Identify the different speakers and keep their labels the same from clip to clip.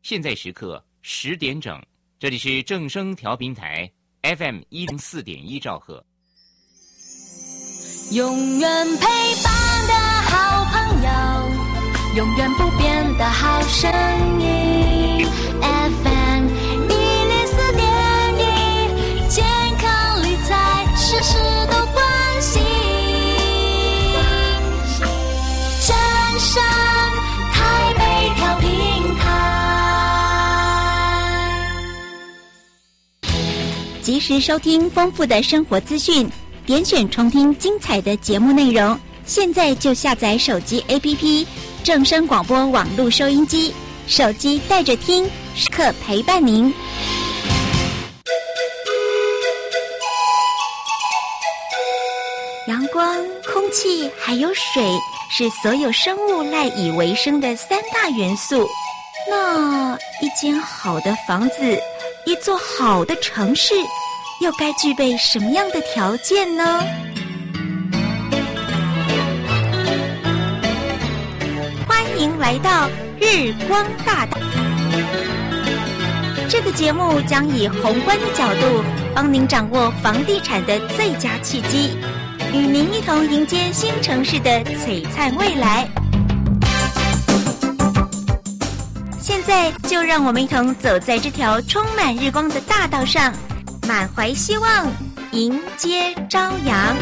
Speaker 1: 现在时刻10点整，这里是正声调频台 FM 104.1兆赫。
Speaker 2: 永远陪伴的好朋友，永远不变的好声音 FM 104.1，健康理财事事都关心，正声台北调频台，
Speaker 3: 及时收听丰富的生活资讯，点选重听精彩的节目内容，现在就下载手机 APP 正声广播网络收音机，手机带着听，时刻陪伴您。阳光、空气还有水是所有生物赖以为生的3大元素。那一间好的房子，一座好的城市，又该具备什么样的条件呢？欢迎来到日光大道。这个节目将以宏观的角度，帮您掌握房地产的最佳契机，与您一同迎接新城市的璀璨未来。现在就让我们一同走在这条充满日光的大道上，满怀希望，迎接朝阳。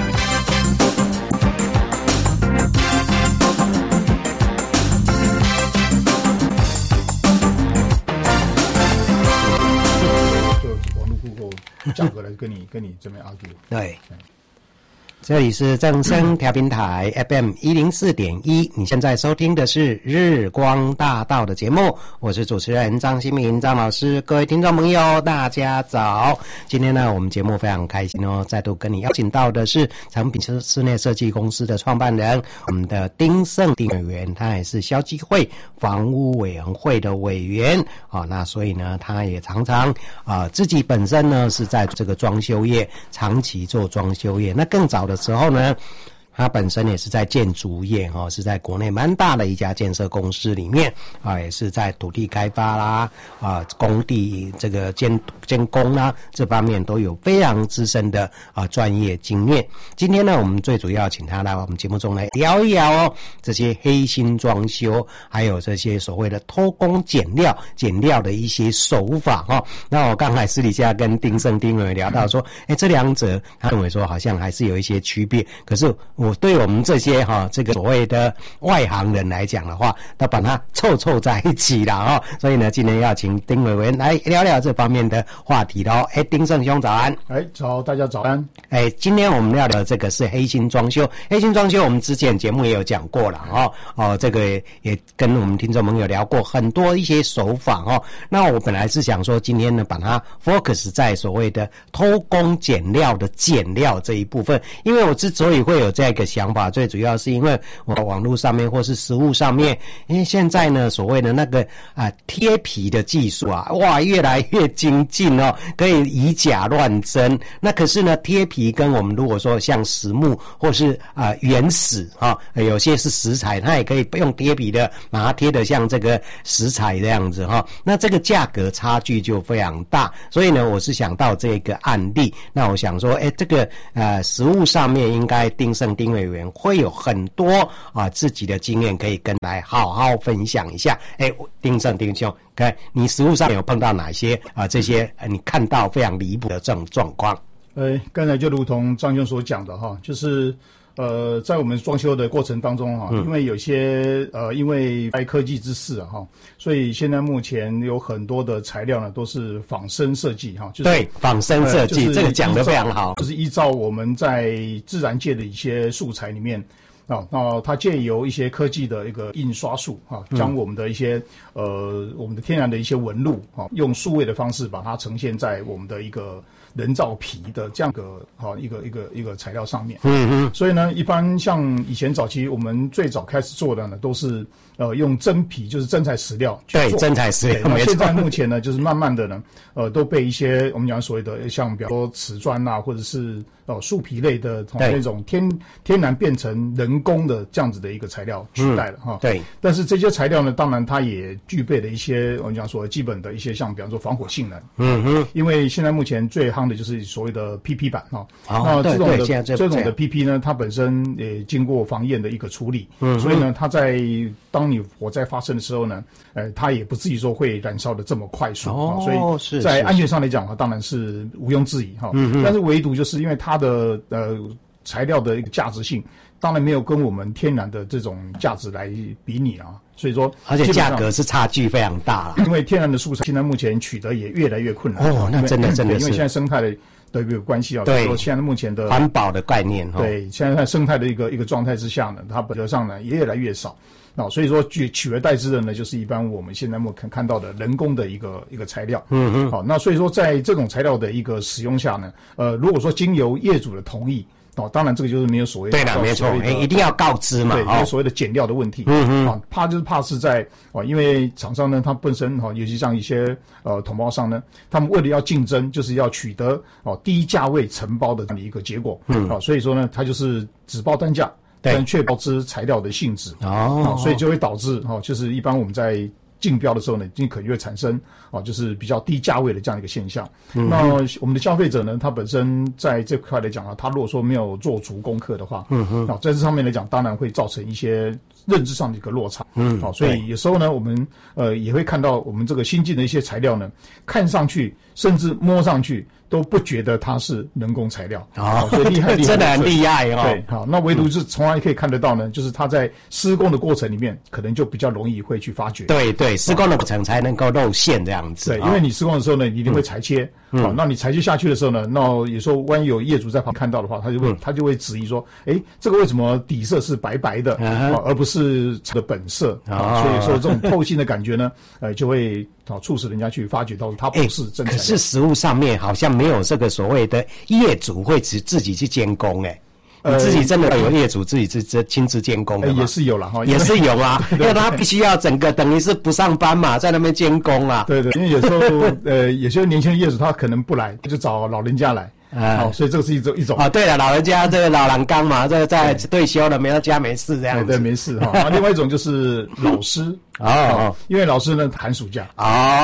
Speaker 4: 就网络户口价格来跟你这边 argue。
Speaker 5: 对。这里是正声调频台 FM 104.1，你现在收听的是日光大道的节目，我是主持人张新民张老师。各位听众朋友大家早，今天呢我们节目非常开心哦，再度跟你邀请到的是成品室内设计公司的创办人，我们的丁胜丁委员，他也是消基会房屋委员会的委员那所以呢他也常常自己本身呢是在这个装修业长期做装修业，那更早的时候呢，他本身也是在建筑业是在国内蛮大的一家建设公司里面也是在土地开发啦工地这个监工啦这方面都有非常资深的专业经验。今天呢我们最主要请他来我们节目中来聊一聊这些黑心装修，还有这些所谓的偷工减料的一些手法那我刚才私底下跟丁胜丁委聊到说这两者他认为说好像还是有一些区别，可是我对我们这些这个所谓的外行人来讲的话，都把它凑在一起了所以呢今天要请丁委员来聊聊这方面的话题咯。丁胜兄早安。
Speaker 4: 早，大家早安。
Speaker 5: 今天我们要聊的这个是黑心装修。黑心装修我们之前节目也有讲过了这个也跟我们听众朋友聊过很多一些手法那我本来是想说今天呢把它 focus 在所谓的偷工减料的减料这一部分，因为我之所以会有这个想法，最主要是因为我网络上面或是实物上面，因为现在呢所谓的那个贴皮的技术哇越来越精进可以以假乱真。那可是呢贴皮跟我们如果说像实木或是原始有些是石材，它也可以用贴皮的把它贴得像这个石材这样子那这个价格差距就非常大。所以呢我是想到这个案例，那我想说这个实物上面应该丁胜丁委员会有很多自己的经验可以跟来好好分享一下。丁胜丁兄，你实务上有碰到哪些这些你看到非常离谱的这种状况？
Speaker 4: 刚才就如同张兄所讲的就是在我们装修的过程当中因为有些因为拜科技之势所以现在目前有很多的材料呢都是仿生设计就是
Speaker 5: 对仿生设计、这个讲得非常好，
Speaker 4: 就是依照我们在自然界的一些素材里面那它借由一些科技的一个印刷术将我们的一些我们的天然的一些纹路用数位的方式把它呈现在我们的一个人造皮的这样一个材料上面。所以呢一般像以前早期我们最早开始做的呢都是用真皮，就是真材实料去做。对，
Speaker 5: 真材实料。没错。
Speaker 4: 现在目前呢，就是慢慢的呢，都被一些我们讲所谓的像比如说瓷砖或者是树皮类的那种天然变成人人工的这样子的一个材料取代了哈。
Speaker 5: 对。
Speaker 4: 但是这些材料呢，当然它也具备了一些我们讲说基本的一些像比方说防火性能。因为现在目前最夯的就是所谓的 PP 板哈。那这种的 PP 呢，它本身也经过防焰的一个处理。所以呢，它在当你火灾发生的时候呢，它也不至于说会燃烧的这么快速。所以在安全上来讲当然是毋庸置疑哈。但是唯独就是因为它的材料的一个价值性，当然没有跟我们天然的这种价值来比拟啊。所以说，
Speaker 5: 而且价格是差距非常大了。
Speaker 4: 因为天然的素材现在目前取得也越来越困难。
Speaker 5: 那真的是，
Speaker 4: 因为现在生态的一个关系啊，
Speaker 5: 对，
Speaker 4: 说现在目前的
Speaker 5: 环保的概念，
Speaker 4: 对，现在在生态的一个状态之下呢，它本质上呢也越来越少。所以说取而代之的呢，就是一般我们现在看到的人工的一个材料。好，那所以说在这种材料的一个使用下呢，如果说经由业主的同意。当然这个就是没有所谓的，
Speaker 5: 对的，没错，一定要告知嘛，
Speaker 4: 对，没有所谓的减料的问题。怕是在因为厂商呢，他本身尤其像一些统包商呢，他们为了要竞争，就是要取得低价位承包的这样的一个结果。所以说呢，它就是只报单价，但确保之材料的性质。所以就会导致就是一般我们在竞标的时候呢，可能会产生就是比较低价位的这样一个现象。那我们的消费者呢，他本身在这块来讲他如果说没有做足功课的话，在这上面来讲，当然会造成一些认知上的一个落差。所以有时候呢，我们也会看到我们这个新进的一些材料呢，看上去甚至摸上去都不觉得它是人工材料。所以厉害
Speaker 5: 真的很厉害哦。
Speaker 4: 对，好，那唯独是从来可以看得到呢，就是它在施工的过程里面，可能就比较容易会去发觉。
Speaker 5: 对，施工的过程才能够露馅这样子。
Speaker 4: 对，因为你施工的时候呢，你一定会裁切。那你裁切下去的时候呢，那有时候万一有业主在旁边看到的话，他就会质疑说，这个为什么底色是白白的，而不是的本色所以说这种透心的感觉呢，就会促使人家去发觉到它不是真材料。
Speaker 5: 可是实物上面好像没有这个所谓的业主会自己去监工你自己真的有业主自己亲自监工的吗？
Speaker 4: 也是有啦
Speaker 5: 也是有啊，因为他必须要整个等于是不上班嘛，在那边监工啊。
Speaker 4: 对，因为有时候有些年轻的业主他可能不来，就找老人家来。所以这个是一种
Speaker 5: 对了，老人家这个老人刚嘛，这在退休了，家没事这样子。
Speaker 4: 对，没事另外一种就是老师因为老师呢寒暑假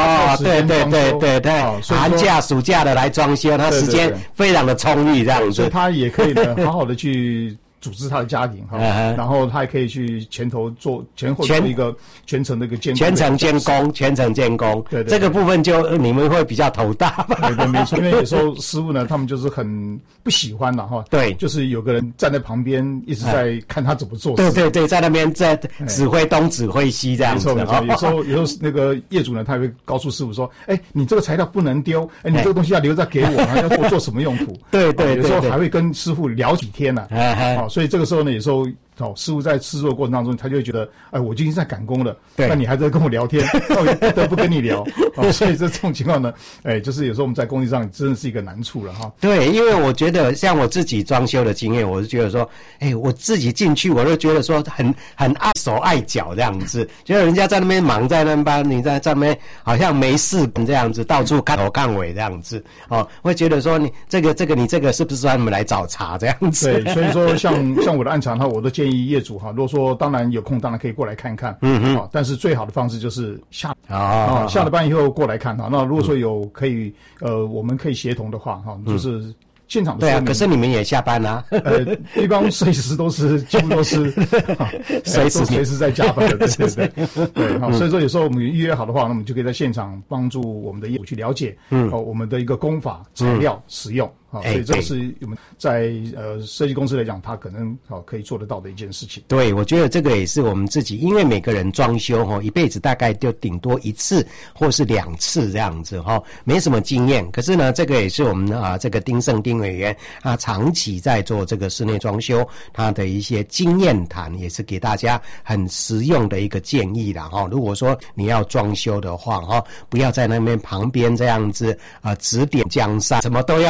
Speaker 5: 对，寒假暑假的来装修，他时间非常的充裕这样子，
Speaker 4: 所以他也可以呢好好的去组织他的家庭然后他也可以去前后做一个全程的一个监工，
Speaker 5: 全程监工。
Speaker 4: 对，
Speaker 5: 这个部分就你们会比较头大吧？
Speaker 4: 对，没错，因为有时候师傅呢，他们就是很不喜欢了
Speaker 5: 对，
Speaker 4: 就是有个人站在旁边一直在看他怎么做
Speaker 5: 事。对，在那边在指挥东指挥西这样子。
Speaker 4: 没错，有时候那个业主呢，他会告诉师傅说：“你这个材料不能丢，你这个东西要留着给我，要做什么用途？”
Speaker 5: 对，
Speaker 4: 有时候还会跟师傅聊几天呢。所以这个时候呢，有时候师傅在制作的过程当中，他就会觉得，我今天在赶工了，那你还在跟我聊天，那我也不得不跟你聊。所以这种情况呢，就是有时候我们在工地上真的是一个难处了
Speaker 5: 对，因为我觉得像我自己装修的经验，我是觉得说，我自己进去，我就觉得说很碍手碍脚这样子，觉得人家在那边忙，在那边你在那边好像没事这样子，到处看头看尾这样子会觉得说你这个你这个是不是专门来找茬这样子？
Speaker 4: 对，所以说像我的暗场我都建议业主如果说当然有空，当然可以过来看看。但是最好的方式就是下了班以后过来看那如果说有可以我们可以协同的话就是现场的
Speaker 5: 对啊，可是你们也下班啊？
Speaker 4: 一般随时都是几乎都是随时在加班的，对。所以说有时候我们预约好的话，那我们就可以在现场帮助我们的业主去了解我们的一个工法、材料使用。所以这个是我们在设计公司来讲，他可能可以做得到的一件事情。
Speaker 5: 对，我觉得这个也是我们自己，因为每个人装修一辈子大概就顶多1次或是2次这样子没什么经验。可是呢，这个也是我们这个丁胜丁委员长期在做这个室内装修，他的一些经验谈也是给大家很实用的一个建议啦如果说你要装修的话不要在那边旁边这样子指点江山，什么都要管这样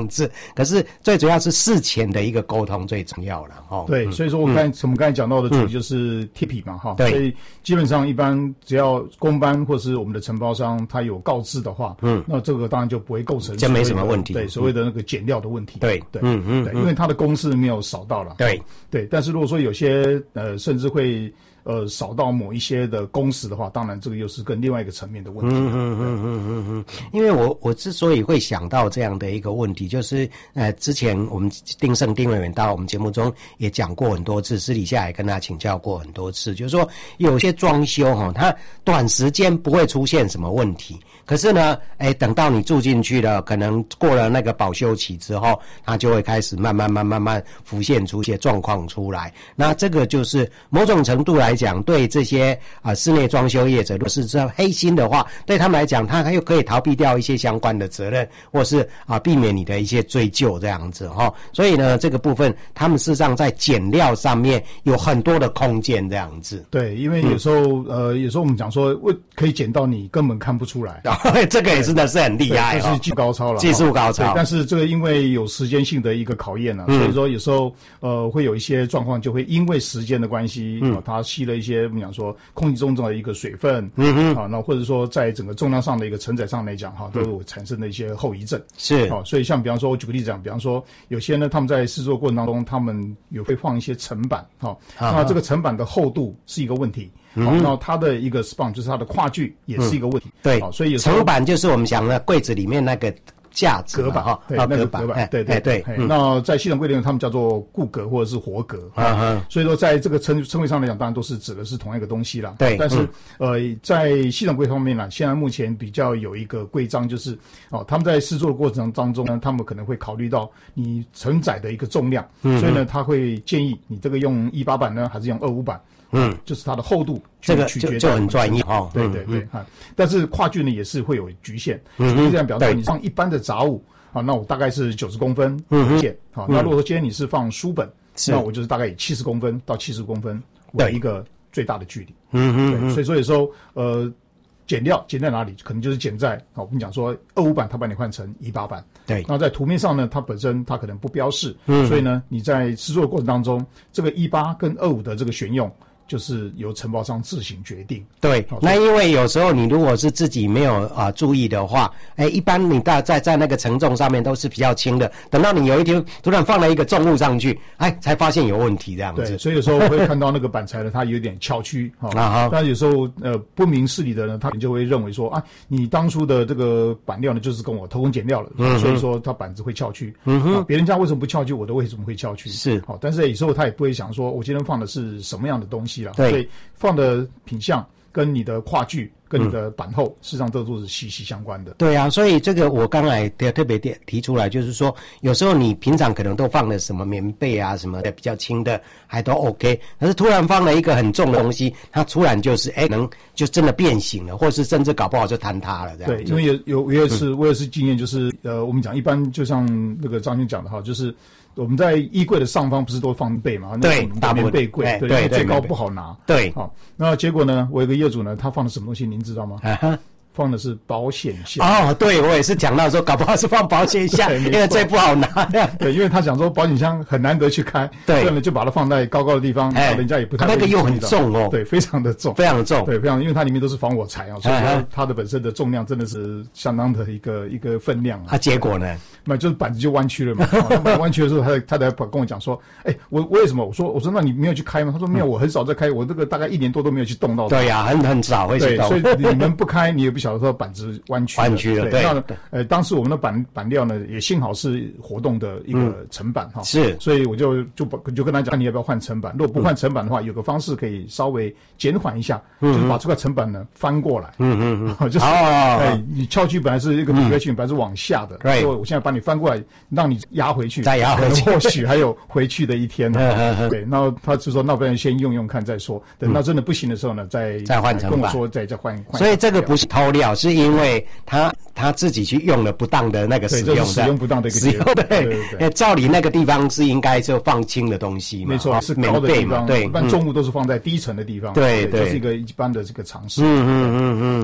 Speaker 5: 样子。可是最主要是事前的一个沟通最重要了哈。
Speaker 4: 对，所以说我们刚才讲到的主题就是贴皮嘛哈。
Speaker 5: 对，
Speaker 4: 所以基本上一般只要公班或是我们的承包商他有告知的话，那这个当然就不会构成
Speaker 5: 就没什么问题。
Speaker 4: 对，所谓的那个减料的问题。
Speaker 5: 对
Speaker 4: 对，对，因为他的公式没有少到了。
Speaker 5: 对
Speaker 4: 对，但是如果说有些甚至会少到某一些的工时的话，当然这个又是跟另外一个层面的问题。
Speaker 5: 因为我之所以会想到这样的一个问题，就是之前我们丁委员到我们节目中也讲过很多次，私底下也跟他请教过很多次，就是说有些装修它短时间不会出现什么问题，可是呢，等到你住进去了，可能过了那个保修期之后，它就会开始慢慢浮现出一些状况出来。那这个就是某种程度来讲，对这些室内装修业者，如果是这黑心的话，对他们来讲，他又可以逃避掉一些相关的责任，或是避免你的一些追究这样子哈。所以呢，这个部分他们事实上在减料上面有很多的空间这样子。
Speaker 4: 对，因为有时候我们讲说可以减到你根本看不出来，
Speaker 5: 这个也真的是很厉害，
Speaker 4: 就是技术高超了，
Speaker 5: 技术高超。
Speaker 4: 但是这个因为有时间性的一个考验所以说有时候会有一些状况，就会因为时间的关系，它吸了一些我们讲说空气中的一个水分，那或者说在整个重量上的一个承载上来讲，都有产生的一些后遗症。
Speaker 5: 是，
Speaker 4: 所以像比方说，我举个例子讲，比方说有些呢，他们在制作过程当中，他们有会放一些层板，那这个层板的厚度是一个问题。那它的一个 span 就是它的跨距也是一个问题。
Speaker 5: 对，
Speaker 4: 所以有
Speaker 5: 层板就是我们讲的柜子里面那个架子
Speaker 4: 隔板，对，那个隔板，对。那在系统规定，他们叫做固隔或者是活隔。所以说，在这个称谓上来讲，当然都是指的是同一个东西啦。
Speaker 5: 对，
Speaker 4: 但是在系统规方面呢，现在目前比较有一个规章，就是他们在试做的过程当中呢，他们可能会考虑到你承载的一个重量，所以呢，他会建议你这个用18板呢，还是用25板。就是它的厚度，
Speaker 5: 这个就很专业哈。
Speaker 4: 对，但是跨距呢也是会有局限。这样表示你放一般的杂物那我大概是90公分线。那如果说今天你是放书本，那我就是大概以70公分到70公分为一个最大的距离。对，所以说有时候减料减在哪里，可能就是减在我们讲说25板，它把你换成18板。
Speaker 5: 对，
Speaker 4: 那在图面上呢，它本身它可能不标示，所以呢，你在制作的过程当中，这个18跟25的这个选用，就是由承包商自行决定。
Speaker 5: 对，那因为有时候你如果是自己没有注意的话，一般你在那个承重上面都是比较轻的，等到你有一天突然放了一个重物上去，才发现有问题这样子。
Speaker 4: 对，所以有时候会看到那个板材呢，它有点翘曲但有时候不明事理的呢，他就会认为说你当初的这个板料呢，就是跟我偷工减料了，所以说它板子会翘曲。别人家为什么不翘曲，我的为什么会翘曲？
Speaker 5: 是
Speaker 4: 但是有时候他也不会想说我今天放的是什么样的东西。
Speaker 5: 对，
Speaker 4: 所以放的品相跟你的跨距跟你的板厚，事实上这都是息息相关的。
Speaker 5: 对啊，所以这个我刚才特别提出来，就是说有时候你平常可能都放了什么棉被啊什么的比较轻的还都 OK， 可是突然放了一个很重的东西，它突然就是可能就真的变形了，或是甚至搞不好就坍塌了这样。
Speaker 4: 对，因为我也是经验，就是我们讲一般就像那个张军讲的哈，就是我们在衣柜的上方不是都放被嘛？
Speaker 5: 对，大
Speaker 4: 棉被柜，对，最高不好拿。
Speaker 5: 对，
Speaker 4: 好，那结果呢？我有个业主呢，他放的什么东西，您知道吗？放的是保险箱。
Speaker 5: 对，我也是讲到说，搞不好是放保险箱，因为最不好拿。
Speaker 4: 对，因为他想说保险箱很难得去开，
Speaker 5: 对，
Speaker 4: 所以呢就把它放在高高的地方，人家也不太
Speaker 5: 那个又很重哦，
Speaker 4: 对，非常的重，
Speaker 5: 非常重，
Speaker 4: 对，非常，因为它里面都是防火材所以说它的本身的重量真的是相当的一个分量
Speaker 5: 结果呢？
Speaker 4: 那就是板子就弯曲了嘛。那弯曲的时候，他才跟我讲说，我为什么？我说那你没有去开吗？他说没有，我很少在开，我这个大概1年多都没有去动到它。
Speaker 5: 对呀，很少会去动。
Speaker 4: 所以你们不开，你也不晓得说板子弯曲了。对，那当时我们的板料呢，也幸好是活动的一个层板
Speaker 5: 是，所
Speaker 4: 以我就跟他讲，你要不要换层板？如果不换层板的话，有个方式可以稍微减缓一下，就是把这块层板呢翻过来。就是你翘区本来是一个比约性，本来是往下的，所以我现在把你翻过来，让你压回去，
Speaker 5: 再压回去，
Speaker 4: 或许还有回去的一天。对，然后他就说，那不然先用看再说，等到真的不行的时候呢，再
Speaker 5: 换层板，
Speaker 4: 跟我说再换。
Speaker 5: 所以这个不是偷料，是因为他自己去用了不当的那个使用，
Speaker 4: 对，使用不当的一个
Speaker 5: 使用。对，照理那个地方是应该就放轻的东西嘛，
Speaker 4: 没错，是高的地方，
Speaker 5: 对，
Speaker 4: 一般重物都是放在低层的地方，
Speaker 5: 对，
Speaker 4: 这是一般的这个常识。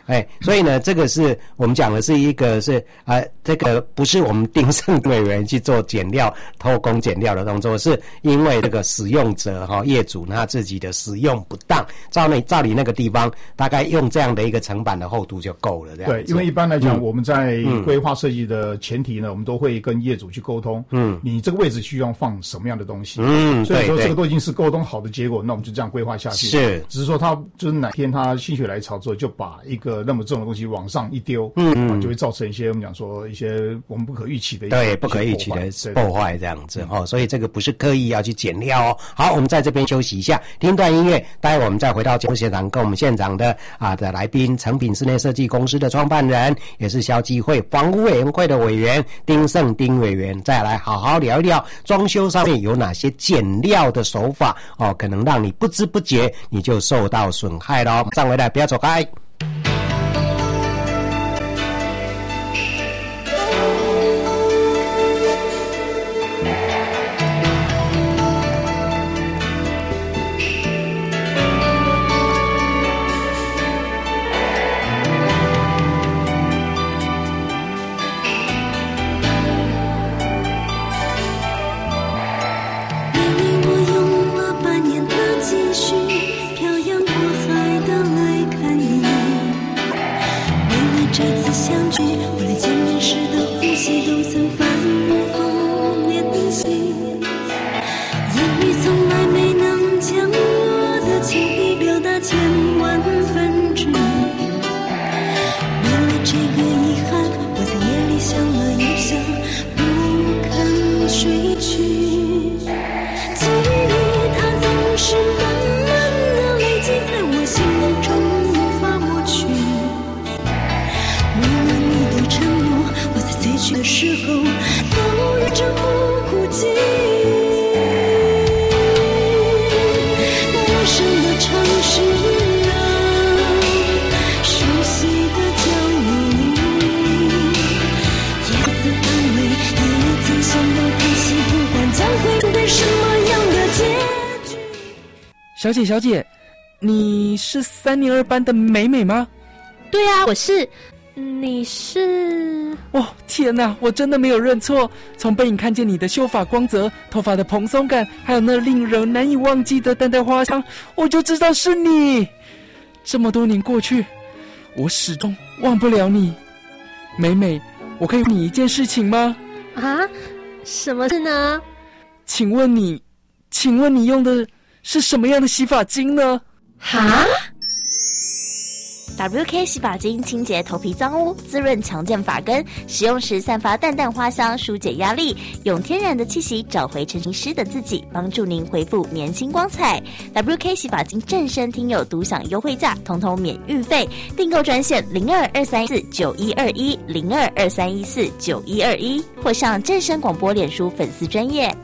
Speaker 5: 所以呢，这个是我们讲的是一个是这个不是我们丁胜委员去做减料偷工减料的动作，是因为这个使用者业主他自己的使用不当，照理那个地方大概用这样的一个层板的厚度就够了，这样子。对，
Speaker 4: 因为一般来讲，我们在规划设计的前提呢，我们都会跟业主去沟通，你这个位置需要放什么样的东西，所以说这个都已经是沟通好的结果，那我们就这样规划下去。是，只是说他就是哪天他心血来潮之后，就把一个那么重的东西往上一丢，就会造成一些我们讲说一些我们不可预期的
Speaker 5: 不可预期的破坏这样子所以这个不是刻意要去减料哦。好，我们在这边休息一下，听段音乐，待会我们再回到节目现场，跟我们现场的来宾，诚品室内设计公司的创办人，也是消基会房屋委员会的委员丁胜丁委员，再来好好聊一聊装修上面有哪些减料的手法可能让你不知不觉你就受到损害了。上回来不要走开。
Speaker 6: 小姐，你是3年2班的美美吗？
Speaker 7: 对啊，我是。你是？
Speaker 6: 哦，天哪，我真的没有认错。从背影看见你的秀发光泽、头发的蓬松感，还有那令人难以忘记的淡淡花香，我就知道是你。这么多年过去，我始终忘不了你。美美，我可以问你一件事情吗？
Speaker 7: 啊？什么事呢？
Speaker 6: 请问你用的是什么样的洗发精呢？
Speaker 7: 哈
Speaker 3: WK 洗发精清洁头皮脏污，滋润强健发根，使用时散发淡淡花香，疏解压力，用天然的气息找回成型师的自己，帮助您恢复年轻光彩。WK 洗发精正身听友独享优惠价，统统免运费，订购专线0223149121 0223149121，或上正声广播脸书粉丝专页。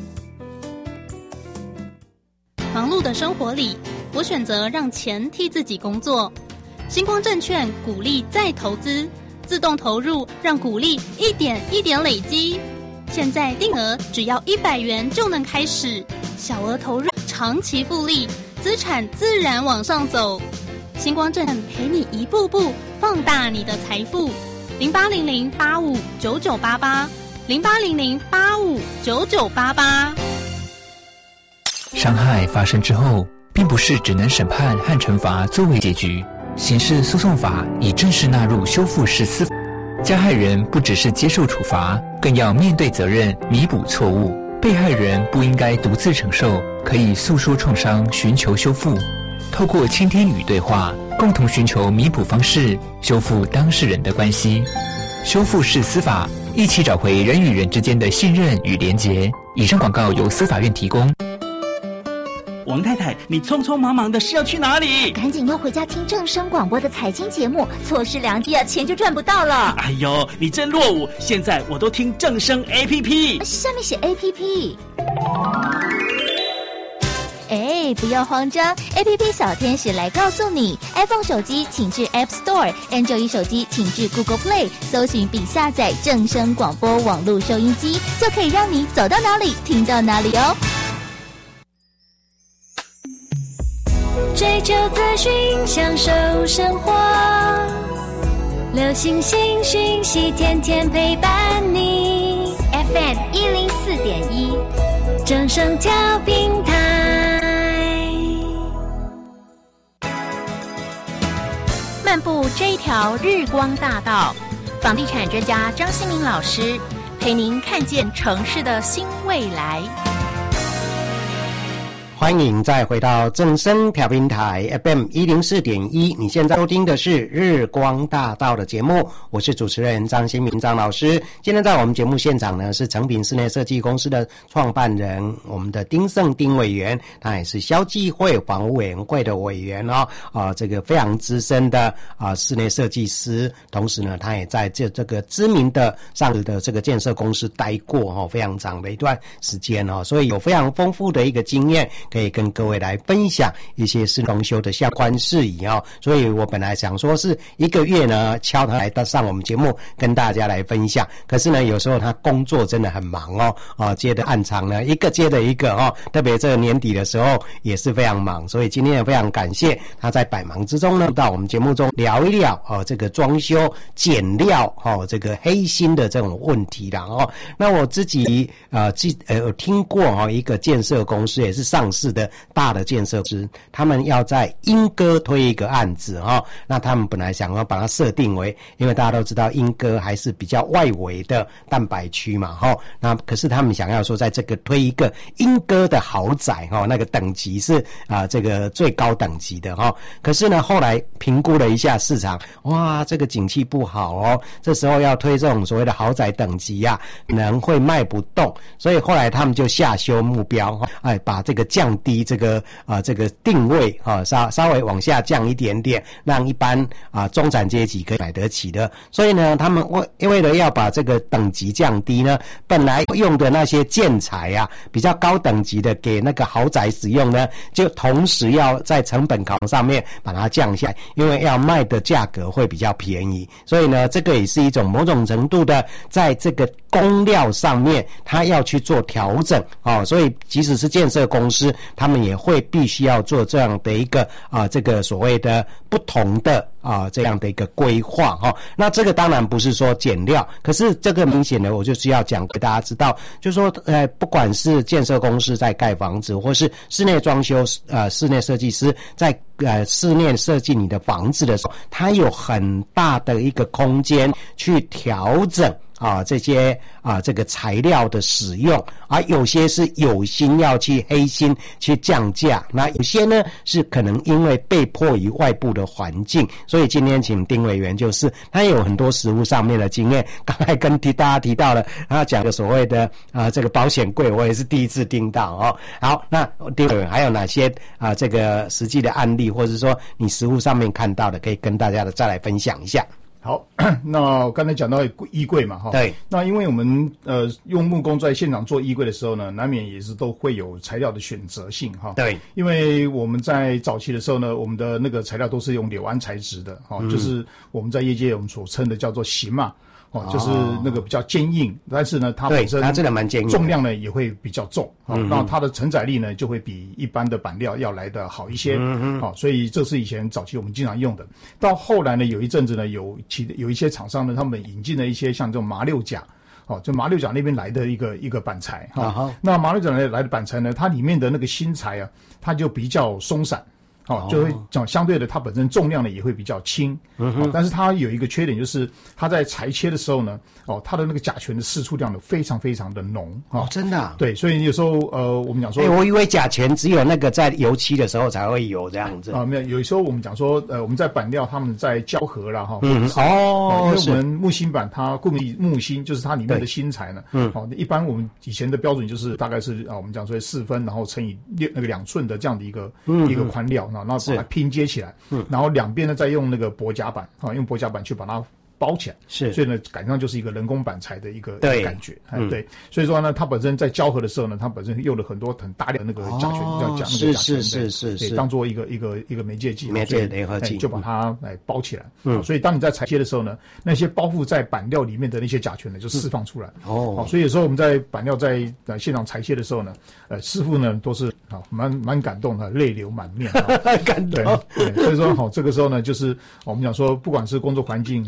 Speaker 8: 忙碌的生活里，我选择让钱替自己工作。星光证券鼓励再投资，自动投入，让股利一点一点累积。现在定额只要100元就能开始，小额投入，长期复利，资产自然往上走。星光证券陪你一步步放大你的财富。0800859988 0800859988。
Speaker 9: 伤害发生之后，并不是只能审判和惩罚作为结局。刑事诉讼法已正式纳入修复式司法，加害人不只是接受处罚，更要面对责任，弥补错误。被害人不应该独自承受，可以诉说创伤，寻求修复。透过倾听与对话，共同寻求弥补方式，修复当事人的关系。修复式司法，一起找回人与人之间的信任与连结。以上广告由司法院提供。
Speaker 10: 王太太，你匆匆忙忙的是要去哪里？
Speaker 11: 赶紧要回家听正声广播的财经节目，错失良机啊，钱就赚不到了。
Speaker 10: 哎呦，你真落伍！现在我都听正声 APP，
Speaker 11: 下面写 APP。不要慌张 ，APP 小天使来告诉你 ，iPhone 手机请至 App Store，Android 手机请至 Google Play， 搜寻并下载正声广播网络收音机，就可以让你走到哪里听到哪里哦。
Speaker 2: 追求资讯，享受生活。 流星星讯息，天天陪伴你。
Speaker 11: FM 104.1，
Speaker 2: 正声调频台。
Speaker 11: 漫步这一条日光大道，房地产专家张新民老师陪您看见城市的新未来。
Speaker 5: 欢迎再回到正声调频台 FM 104.1，你现在收听的是日光大道的节目，我是主持人张新民张老师。今天在我们节目现场呢，是诚品室内设计公司的创办人，我们的丁胜丁委员，他也是消基会房屋委员会的委员哦，这个非常资深的室内设计师，同时呢，他也在这个知名的上市的这个建设公司待过非常长的一段时间所以有非常丰富的一个经验。可以跟各位来分享一些室内装修的相关事宜所以我本来想说是一个月呢敲他来上我们节目跟大家来分享，可是呢有时候他工作真的很忙接的案场呢一个接的一个特别这个年底的时候也是非常忙，所以今天也非常感谢他在百忙之中呢到我们节目中聊一聊这个装修减料这个黑心的这种问题啦那我自己有听过一个建设公司也是上市的大的建设公司，他们要在莺歌推一个案子那他们本来想要把它设定为，因为大家都知道莺歌还是比较外围的蛋白区嘛那可是他们想要说在这个推一个莺歌的豪宅那个等级是这个最高等级的可是呢后来评估了一下市场，哇这个景气不好这时候要推这种所谓的豪宅等级可能会卖不动，所以后来他们就下修目标把这个降低这个定位稍微往下降一点点，让一般中产阶级可以买得起的。所以呢他们为了要把这个等级降低呢，本来用的那些建材比较高等级的给那个豪宅使用呢，就同时要在成本考量上面把它降下来，因为要卖的价格会比较便宜。所以呢这个也是一种某种程度的在这个工料上面它要去做调整所以即使是建设公司他们也会必须要做这样的一个这个所谓的不同的这样的一个规划那这个当然不是说减料，可是这个明显的我就是要讲给大家知道，就是说不管是建设公司在盖房子，或是室内装修室内设计师在室内设计你的房子的时候，它有很大的一个空间去调整这些这个材料的使用，有些是有心要去黑心去降价，那有些呢是可能因为被迫于外部的环境。所以今天请丁委员就是他有很多实务上面的经验，刚才跟大家提到了他讲的所谓的这个保险柜，我也是第一次听到好，那丁委员还有哪些这个实际的案例，或者说你实务上面看到的，可以跟大家的再来分享一下。
Speaker 4: 好，那我刚才讲到衣柜嘛
Speaker 5: 对，
Speaker 4: 那因为我们用木工在现场做衣柜的时候呢，难免也是都会有材料的选择性
Speaker 5: 对，
Speaker 4: 因为我们在早期的时候呢，我们的那个材料都是用柳铵材质的就是我们在业界我们所称的叫做型嘛就是那个比较坚硬，但是呢它本身
Speaker 5: 它真的蛮坚硬，
Speaker 4: 重量呢也会比较重那它的承载力呢就会比一般的板料要来得好一些所以这是以前早期我们经常用的。到后来呢有一阵子呢有一些厂商呢他们引进了一些像这种麻六甲就麻六甲那边来的一个板材那麻六甲来的板材呢，它里面的那个芯材它就比较松散就会讲相对的它本身重量呢也会比较轻但是它有一个缺点，就是它在裁切的时候呢它的那个甲醛的释出量呢非常非常的浓
Speaker 5: 真的
Speaker 4: 对，所以有时候我们讲说
Speaker 5: 我以为甲醛只有那个在油漆的时候才会有这样子
Speaker 4: 没有，有时候我们讲说我们在板料他们在胶合啦因为我们木芯板它顾名木芯就是它里面的芯材呢一般我们以前的标准就是大概是我们讲说4分然后乘以那个2寸的这样的一个宽料然后把它拼接起来然后两边呢再用那个薄夹板用薄夹板去把它包起来，
Speaker 5: 是，
Speaker 4: 所以呢，感觉上就是一个人工板材的一个感觉，对，所以说呢，它本身在胶合的时候呢，它本身用了很多很大量的那个甲醛，要讲那个甲醛，是，当做一个媒介剂，
Speaker 5: 联合剂，
Speaker 4: 就把它来包起来。所以当你在裁切的时候呢，那些包覆在板料里面的那些甲醛呢，就释放出来。所以有时候我们在板料在现场裁切的时候呢，师傅呢都是蛮感动的，泪流满面，
Speaker 5: 感动。
Speaker 4: 对，所以说这个时候呢，就是我们讲说，不管是工作环境或者说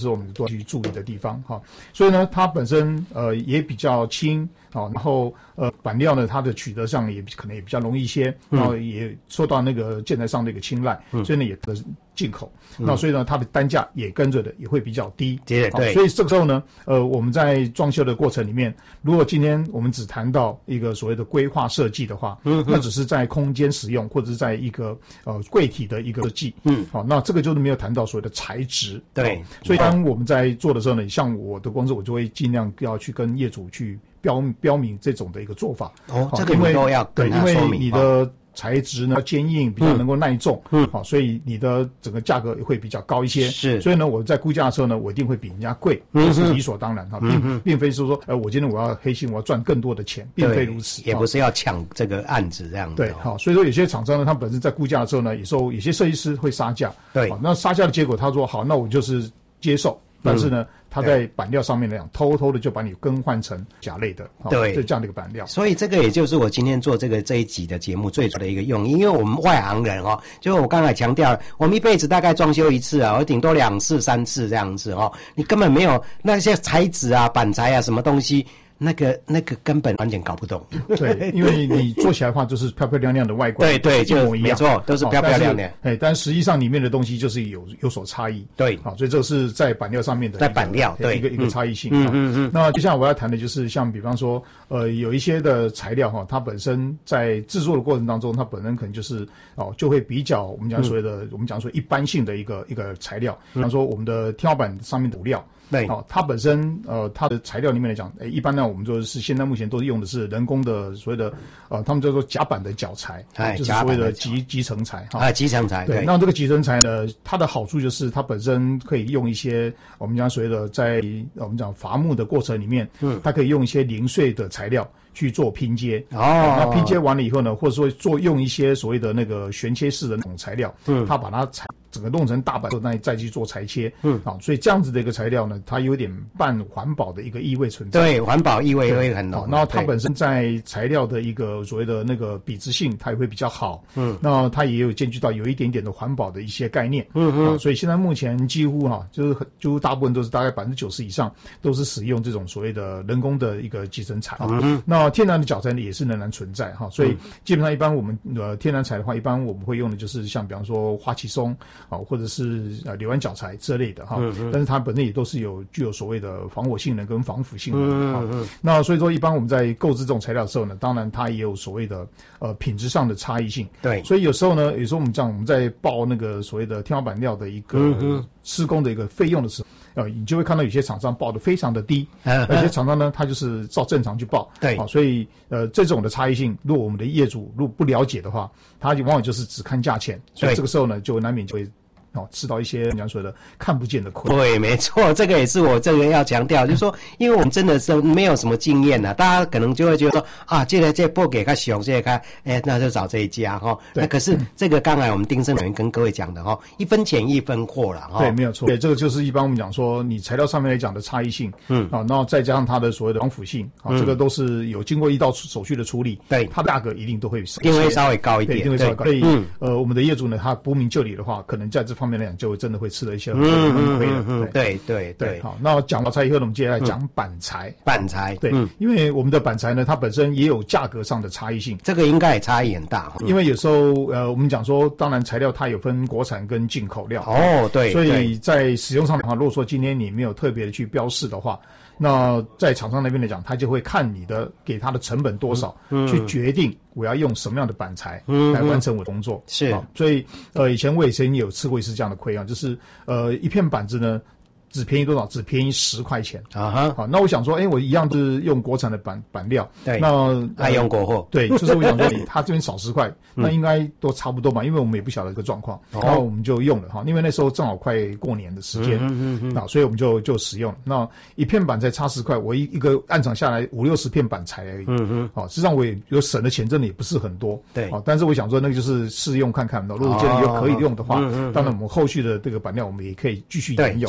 Speaker 4: 是我们多去注意的地方哈。所以呢，它本身也比较轻啊，然后板料呢，它的取得上也可能也比较容易一些，然后也受到那个建材商的一个青睐，所以呢也进口，那所以呢它的单价也跟着的也会比较低。
Speaker 5: 对，
Speaker 4: 所以这个时候呢，我们在装修的过程里面，如果今天我们只谈到一个所谓的规划设计的话，那只是在空间使用或者是在一个柜体的一个设计，好，那这个就是没有谈到所谓的材质。
Speaker 5: 对，
Speaker 4: 所以当我们在做的时候呢，像我的公司，我就会尽量要去跟业主去标明这种的一个做法。
Speaker 5: 这个你都要跟他说明，
Speaker 4: 因为你的材质呢坚硬，比较能够耐重，好，所以你的整个价格也会比较高一些。
Speaker 5: 是，
Speaker 4: 所以呢，我在估价的时候呢，我一定会比人家贵，这是理所当然哈，并非是说，我今天我要黑心，我要赚更多的钱，并非如此，
Speaker 5: 也不是要抢这个案子这样子。
Speaker 4: 对，好，所以说有些厂商呢，他本身在估价的时候呢，有些设计师会杀价，
Speaker 5: 对，
Speaker 4: 那杀价的结果，他说好，那我就是接受。但是呢，它在板料上面来讲，偷偷的就把你更换成甲类的，
Speaker 5: 对，
Speaker 4: 就这样的一个板料。
Speaker 5: 所以这个也就是我今天做这一集的节目最主要的一个用意，因为我们外行人哦，就我刚才强调了，我们一辈子大概装修一次啊，我顶多2次3次这样子哦，你根本没有那些材质啊、板材啊什么东西。那个根本完全搞不懂。
Speaker 4: 对，因为你做起来的话就是漂漂亮亮的外观，
Speaker 5: 对，
Speaker 4: 一模一样，
Speaker 5: 没错，都是漂漂亮亮。
Speaker 4: 但实际上里面的东西就是有所差异。
Speaker 5: 对，
Speaker 4: 好，所以这是在板料上面的，
Speaker 5: 在板料对
Speaker 4: 一个差异性。那接下来我要谈的就是像比方说，有一些的材料哈，它本身在制作的过程当中，它本身可能就是就会比较我们讲所谓的一般性的一个材料，比方说我们的天花板上面的补料。
Speaker 5: 对，
Speaker 4: 它本身它的材料里面来讲，一般呢我们就是现在目前都是用的是人工的所谓的他们叫做甲板的脚材，就是所谓的集成材
Speaker 5: 集成材。
Speaker 4: 对，那这个集成材呢，它的好处就是它本身可以用一些我们讲所谓的在我们讲伐木的过程里面，它可以用一些零碎的材料去做拼接。那拼接完了以后呢，或者说用一些所谓的那个旋切式的那种材料，它把它整个弄成大板，那再去做裁切。所以这样子的一个材料呢，它有点半环保的一个意味存在。
Speaker 5: 对，环保意味会很浓。
Speaker 4: 那它本身在材料的一个所谓的那个笔直性，它也会比较好。那它也有兼具到有一点点的环保的一些概念。所以现在目前几乎就是大部分都是大概90%以上都是使用这种所谓的人工的一个集成材。那天然的脚材呢也是仍然存在哈。所以基本上一般我们天然材的话，一般我们会用的就是像比方说花旗松。或者是柳安脚材之类的哈，但是它本身也都是具有所谓的防火性能跟防腐性能。那所以说，一般我们在购置这种材料的时候呢，当然它也有所谓的品质上的差异性。
Speaker 5: 对，
Speaker 4: 所以有时候我们在报那个所谓的天花板料的一个施工的一个费用的时候，你就会看到有些厂商报的非常的低，有些厂商呢，他就是照正常去报。
Speaker 5: 对，
Speaker 4: 所以这种的差异性，如果我们的业主如果不了解的话，他往往就是只看价钱，所以这个时候呢，就难免就会吃到一些讲所谓的看不见的亏。
Speaker 5: 对，没错，这个也是我这个要强调，就是说，因为我们真的是没有什么经验大家可能就会觉得说啊，这不给他熊，这个那就找这一家哈。那可是这个刚才我们丁生委员跟各位讲的哈，1分钱1分货了哈。
Speaker 4: 对，没有错。对，这个就是一般我们讲说，你材料上面来讲的差异性，然后再加上它的所谓的防腐性，这个都是有经过一道手续的处理，
Speaker 5: 对，
Speaker 4: 它的价格一定都会
Speaker 5: 稍微高一点，
Speaker 4: 一定会稍微高。所以我们的业主呢，他不明就里的话，可能在这方面来讲，就真的会吃了一些很亏了。
Speaker 5: 对。
Speaker 4: 好，那讲完材以后呢，我们接下来讲板材。对，因为我们的板材呢，它本身也有价格上的差异性，
Speaker 5: 这个应该也差异很大。
Speaker 4: 因为有时候我们讲说，当然材料它有分国产跟进口料。
Speaker 5: 对。
Speaker 4: 所以在使用上的话，如果说今天你没有特别的去标示的话，那在厂商那边来讲，他就会看你的给他的成本多少，去决定我要用什么样的板材来完成我的工作。
Speaker 5: 是，
Speaker 4: 所以以前我也曾经有吃过一次这样的亏啊，就是一片板子呢。只便宜多少？只便宜10块钱
Speaker 5: 啊！
Speaker 4: 好，那我想说，我一样是用国产的板料，
Speaker 5: 对，
Speaker 4: 那
Speaker 5: 爱用国货，
Speaker 4: 对，就是我想说，他这边少10块，那应该都差不多吧？因为我们也不晓得这个状况，然后我们就用了哈，因为那时候正好快过年的时间，那所以我们就使用。那一片板材差10块，我一个按场下来50-60片板材而已，实际上我也有省的钱，真的也不是很多，
Speaker 5: 对，
Speaker 4: 但是我想说，那个就是试用看看，如果觉得有可以用的话，当然我们后续的这个板料我们也可以继续沿用。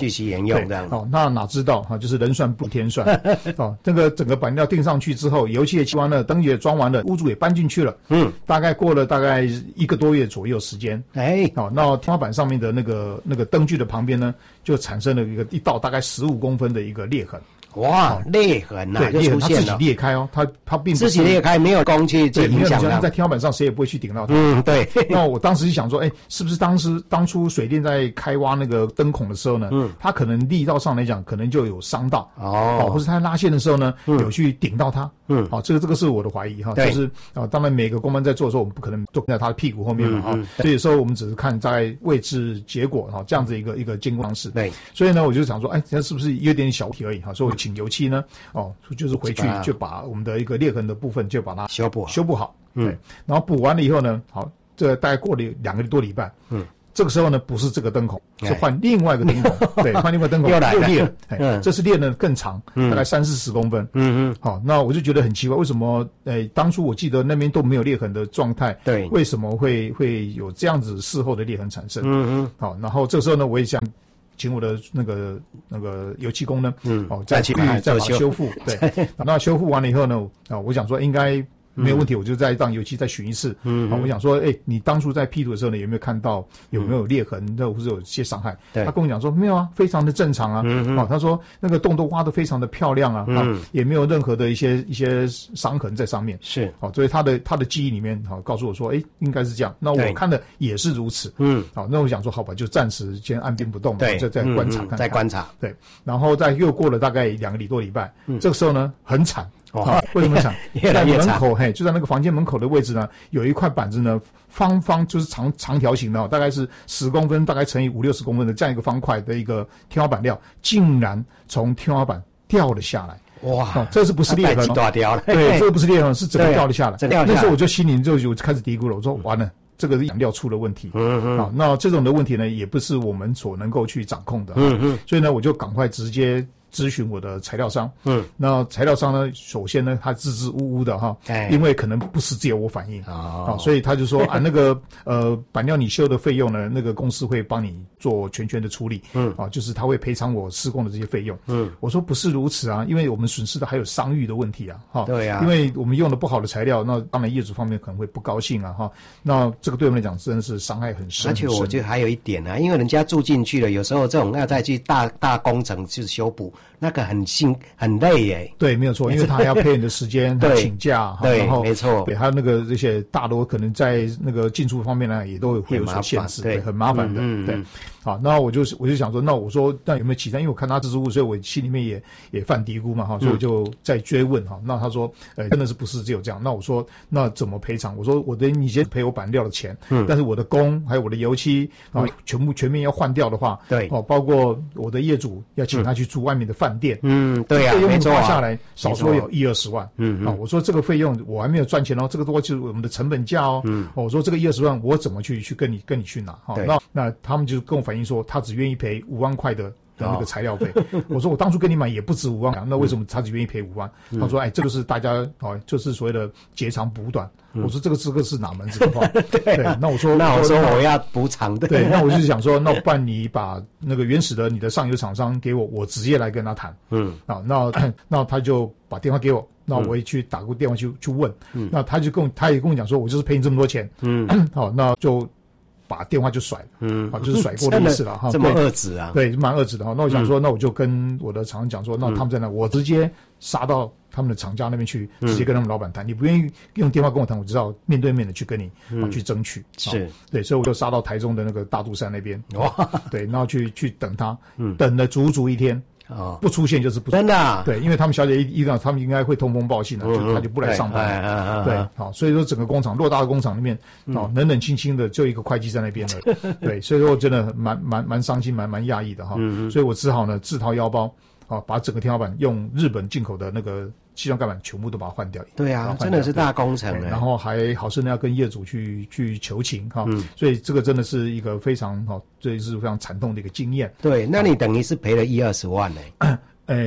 Speaker 5: 用这样。
Speaker 4: 那哪知道就是人算不如天算这个整个板料钉上去之后，油漆也漆完了，灯也装完了，屋主也搬进去了。大概过了大概1个多月左右时间。那天花板上面的那个灯具的旁边呢，就产生了一道大概15公分的一个裂痕。
Speaker 5: 哇，裂痕啊，
Speaker 4: 对，
Speaker 5: 就出现了，
Speaker 4: 它自己裂开它并不是
Speaker 5: 自己裂开，没有工去影响它，
Speaker 4: 在天花板上谁也不会去顶到它。
Speaker 5: 对。
Speaker 4: 那我当时就想说，是不是当初水电在开挖那个灯孔的时候呢，它可能力道上来讲，可能就有伤到或是它拉线的时候呢，有去顶到它。这个是我的怀疑就是当然每个工班在做的时候，我们不可能都跟在他的屁股后面嘛所以有时候我们只是看在位置结果这样子一个监控方式。
Speaker 5: 对，
Speaker 4: 所以呢，我就想说，这是不是有点小问题而已所以我请油漆呢，就是回去就把我们的一个裂痕的部分就把它修补好。对，然后补完了以后呢，这大概过了2个多礼拜。这个时候呢，不是这个灯孔，是换另外一个灯孔。对，换另外灯孔又裂了。这次裂呢更长，大概30-40公分。那我就觉得很奇怪，为什么当初我记得那边都没有裂痕的状态，对，为什么会有这样子事后的裂痕产生？然后这个时候呢，我也想请我的那个油漆工呢，再把它修复。对，那修复完了以后呢，我想说应该没有问题，我就再让油漆再巡一次。我想说，你当初在批图的时候呢，有没有看到有没有裂痕，或者有些伤害？他跟我讲说没有啊，非常的正常啊。他说那个洞都挖得非常的漂亮啊，也没有任何的一些伤痕在上面。是，所以他的记忆里面告诉我说，应该是这样。那我看的也是如此。那我想说好吧，就暂时先按兵不动，再观察看看。
Speaker 5: 再观察。
Speaker 4: 对，然后又过了大概2个多礼拜，这个时候呢很惨。为什么惨？在门口就在那个房间门口的位置呢，有一块板子呢，方就是长条形的，大概是10公分，大概乘以50-60公分的这样一个方块的一个天花板料，竟然从天花板掉了下来。哇！这是不是裂痕？对，这个不是裂痕，是整个掉了下来。那时候我就心里就开始嘀咕了，我说完了。这个养料出了问题。那这种的问题呢，也不是我们所能够去掌控的。所以呢，我就赶快直接咨询我的材料商。那材料商呢，首先呢，他支支吾吾的因为可能不是只有我反应所以他就说那个板料你修的费用呢，那个公司会帮你做全权的处理。就是他会赔偿我施工的这些费用。我说不是如此啊，因为我们损失的还有商誉的问题啊。对啊，因为我们用了不好的材料，那当然业主方面可能会不高兴啊。那这个对我们来讲真的是伤害很深。
Speaker 5: 而且我觉得还有一点啊，因为人家住进去了，有时候这种要再去大工程去修补，那个很累耶。
Speaker 4: 对，没有错，因为他还要配你的时间，他请假，
Speaker 5: 对，
Speaker 4: 然后
Speaker 5: 没错，
Speaker 4: 对，还有那个这些大楼可能在那个进出方面呢，也都会有所限制，对，很麻烦的，对。好，那我就想说，那我说那有没有其他？因为我看他支支吾吾，所以我心里面也犯嘀咕嘛所以我就再追问那他说真的是不是只有这样？那我说那怎么赔偿？我说你先赔我板料的钱，但是我的工还有我的油漆全面要换掉的话，对包括我的业主要请他去住外面的饭店，对啊，没错，花下来少说有10-20万，我说这个费用我还没有赚钱这个的话就是我们的成本价我说这个10-20万我怎么去跟你去拿那他们就跟我反映说他只愿意赔5万块的那个材料费。我说我当初跟你买也不止5万，那为什么他只愿意赔5万？他说这个是大家就是所谓的截长补短。我说这个是哪门子的话？对，那我说
Speaker 5: 我要补偿的。
Speaker 4: 对，那我就想说，那不然你把那个原始的你的上游厂商给我直接来跟他谈。那他就把电话给我，那我也去打过电话去问。那他也跟我讲说，我就是赔你这么多钱。好，那就把电话就甩了，就是甩锅的意思了
Speaker 5: 这么恶质啊？
Speaker 4: 对，蛮恶质的那我想说，那我就跟我的厂商讲说，那他们在那，我直接杀到他们的厂家那边去，直接跟他们老板谈。你不愿意用电话跟我谈，我知道面对面的去跟你去争取。是，对，所以我就杀到台中的那个大肚山那边。对，然后去等他，等了足1天。不出现就是不出现，真的啊？对，因为他们小姐他们应该会通风报信的，他就不来上班。对，好，所以说整个工厂偌大的工厂里面，冷清清的就一个会计在那边了。对，所以说真的蛮伤心，蛮讶异的所以我只好呢自掏腰包把整个天花板用日本进口的那个气状盖板全部都把它换掉。
Speaker 5: 对啊，真的是大工程
Speaker 4: 然后还好生的要跟业主去求情所以这个真的是一个非常这是非常惨痛的一个经验。
Speaker 5: 对，那你等于是赔了10-20万呢。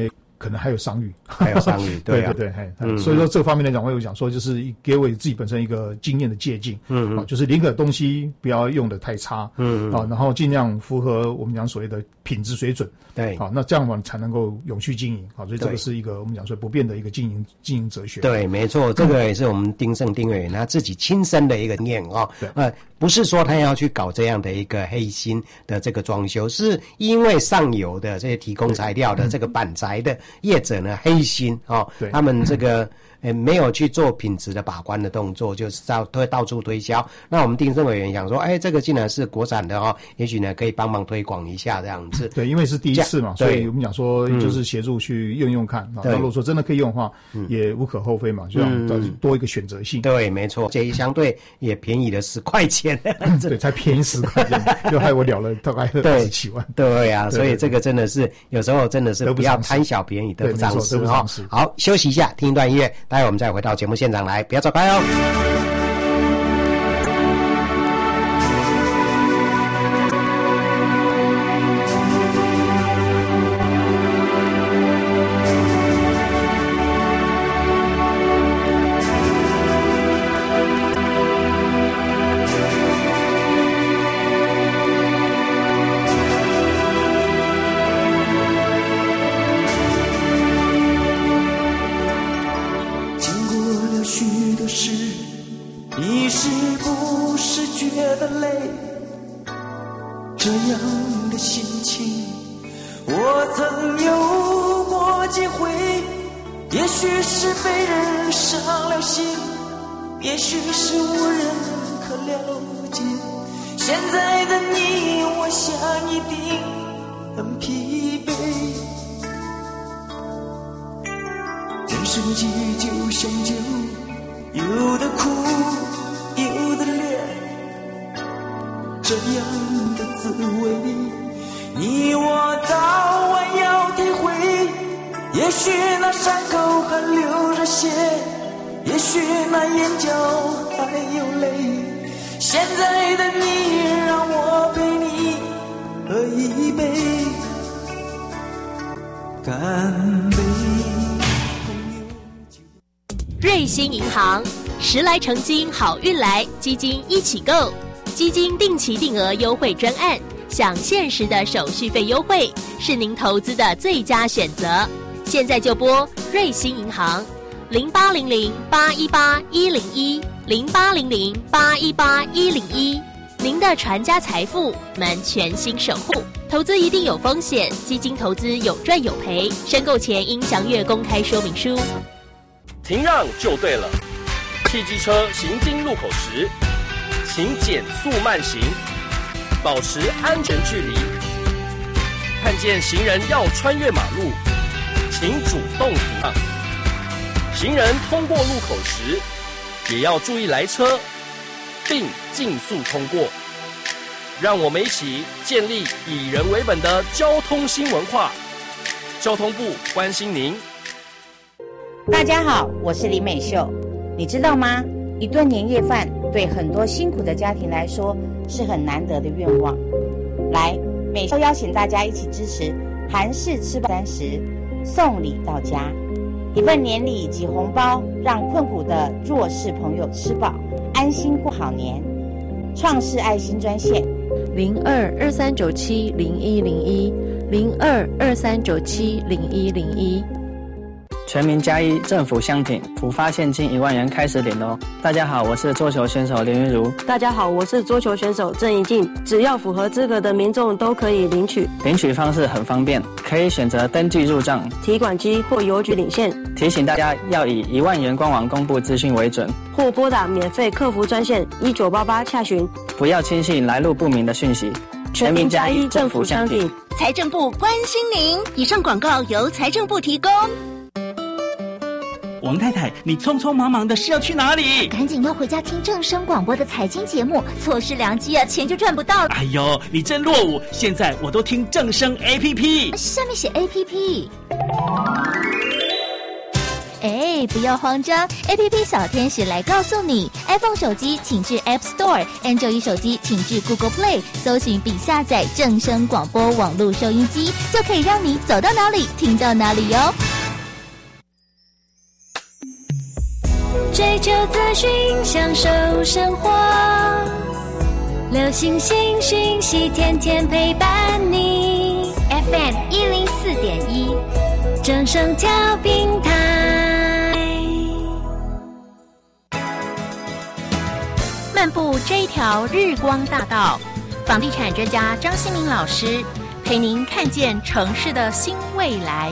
Speaker 4: 可能还有商誉，
Speaker 5: 还有商誉，对啊，
Speaker 4: 对，所以说这方面来讲，我有讲说，就是给我自己本身一个经验的借鉴，就是宁可东西不要用的太差，然后尽量符合我们讲所谓的品质水准，
Speaker 5: 对，
Speaker 4: 那这样的话才能够永续经营，所以这个是一个我们讲说不变的一个经营哲学。
Speaker 5: 对，没错，这个也是我们丁胜丁委员他自己亲身的一个念不是说他要去搞这样的一个黑心的这个装修，是因为上游的这些提供材料的这个板材的业者呢黑心他们这个没有去做品质的把关的动作，就是到处推销。那我们丁胜委员想说，这个竟然是国产的也许呢可以帮忙推广一下这样子。
Speaker 4: 对，因为是第一次嘛，所以我们讲说就是协助去用看。那如果说真的可以用的话，也无可厚非嘛，就让多一个选择性。
Speaker 5: 对，没错，这一相对也便宜了10块钱。
Speaker 4: 对，才便宜10块钱，就害我了了大概27万。
Speaker 5: 对啊，所以这个真的是有时候真的是不要贪小便宜，得不偿失好，休息一下，听一段音乐，待会我们再回到节目现场来，不要走开哦。
Speaker 12: 也许是无人可了解，现在的你我想一定很疲惫。人生际遇就像酒，有的苦有的烈，这样的滋味你我早晚要体会。也许那伤口还流着血，也许那眼角还有泪，现在的你让我陪你喝一杯干杯。
Speaker 13: 瑞星银行，10来成金好运来，基金一起购，基金定期定额优惠专案，享限时的手续费优惠，是您投资的最佳选择。现在就拨瑞星银行0800818101，0800818101，您的传家财富，们全心守护。投资一定有风险，基金投资有赚有赔，申购前应详阅公开说明书。
Speaker 14: 停让就对了，汽机车行经路口时，请减速慢行，保持安全距离。看见行人要穿越马路，请主动停让。行人通过路口时，也要注意来车，并尽速通过。让我们一起建立以人为本的交通新文化。交通部关心您。
Speaker 15: 大家好，我是李美秀。你知道吗？一顿年夜饭对很多辛苦的家庭来说是很难得的愿望。来，美秀邀请大家一起支持韩式吃饱30，送礼到家。一份年礼及红包，让困苦的弱势朋友吃饱，安心过好年。创世爱心专线
Speaker 16: 0223970101，0223970101。全民加一，政府相挺，普发现金1万元开始领哦。大家好，我是桌球选手林云如。
Speaker 17: 大家好，我是桌球选手郑怡静。只要符合资格的民众都可以领取。
Speaker 16: 领取方式很方便，可以选择登记入账、
Speaker 17: 提款机或邮局领现。
Speaker 16: 提醒大家要以1万元官网公布资讯为准，
Speaker 17: 或拨打免费客服专线1988洽询。
Speaker 16: 不要轻信来路不明的讯息。全民加一，政府相挺。
Speaker 18: 财政部关心您。以上广告由财政部提供。
Speaker 10: 王太太，你匆匆忙忙的是要去哪里？
Speaker 11: 赶紧要回家听正声广播的财经节目，错失良机啊，钱就赚不到了。
Speaker 10: 哎呦，你真落伍！现在我都听正声 APP，
Speaker 11: 下面写 APP。不要慌张 ，APP 小天使来告诉你 ，iPhone 手机请至 App Store，Android 手机请至 Google Play， 搜寻并下载正声广播网络收音机，就可以让你走到哪里听到哪里哟。
Speaker 2: 追求资讯，享受生活。流星星讯息，天天陪伴你。
Speaker 11: FM 104.1，
Speaker 2: 正声调频台。
Speaker 13: 漫步这一条日光大道，房地产专家张新民老师陪您看见城市的新未来。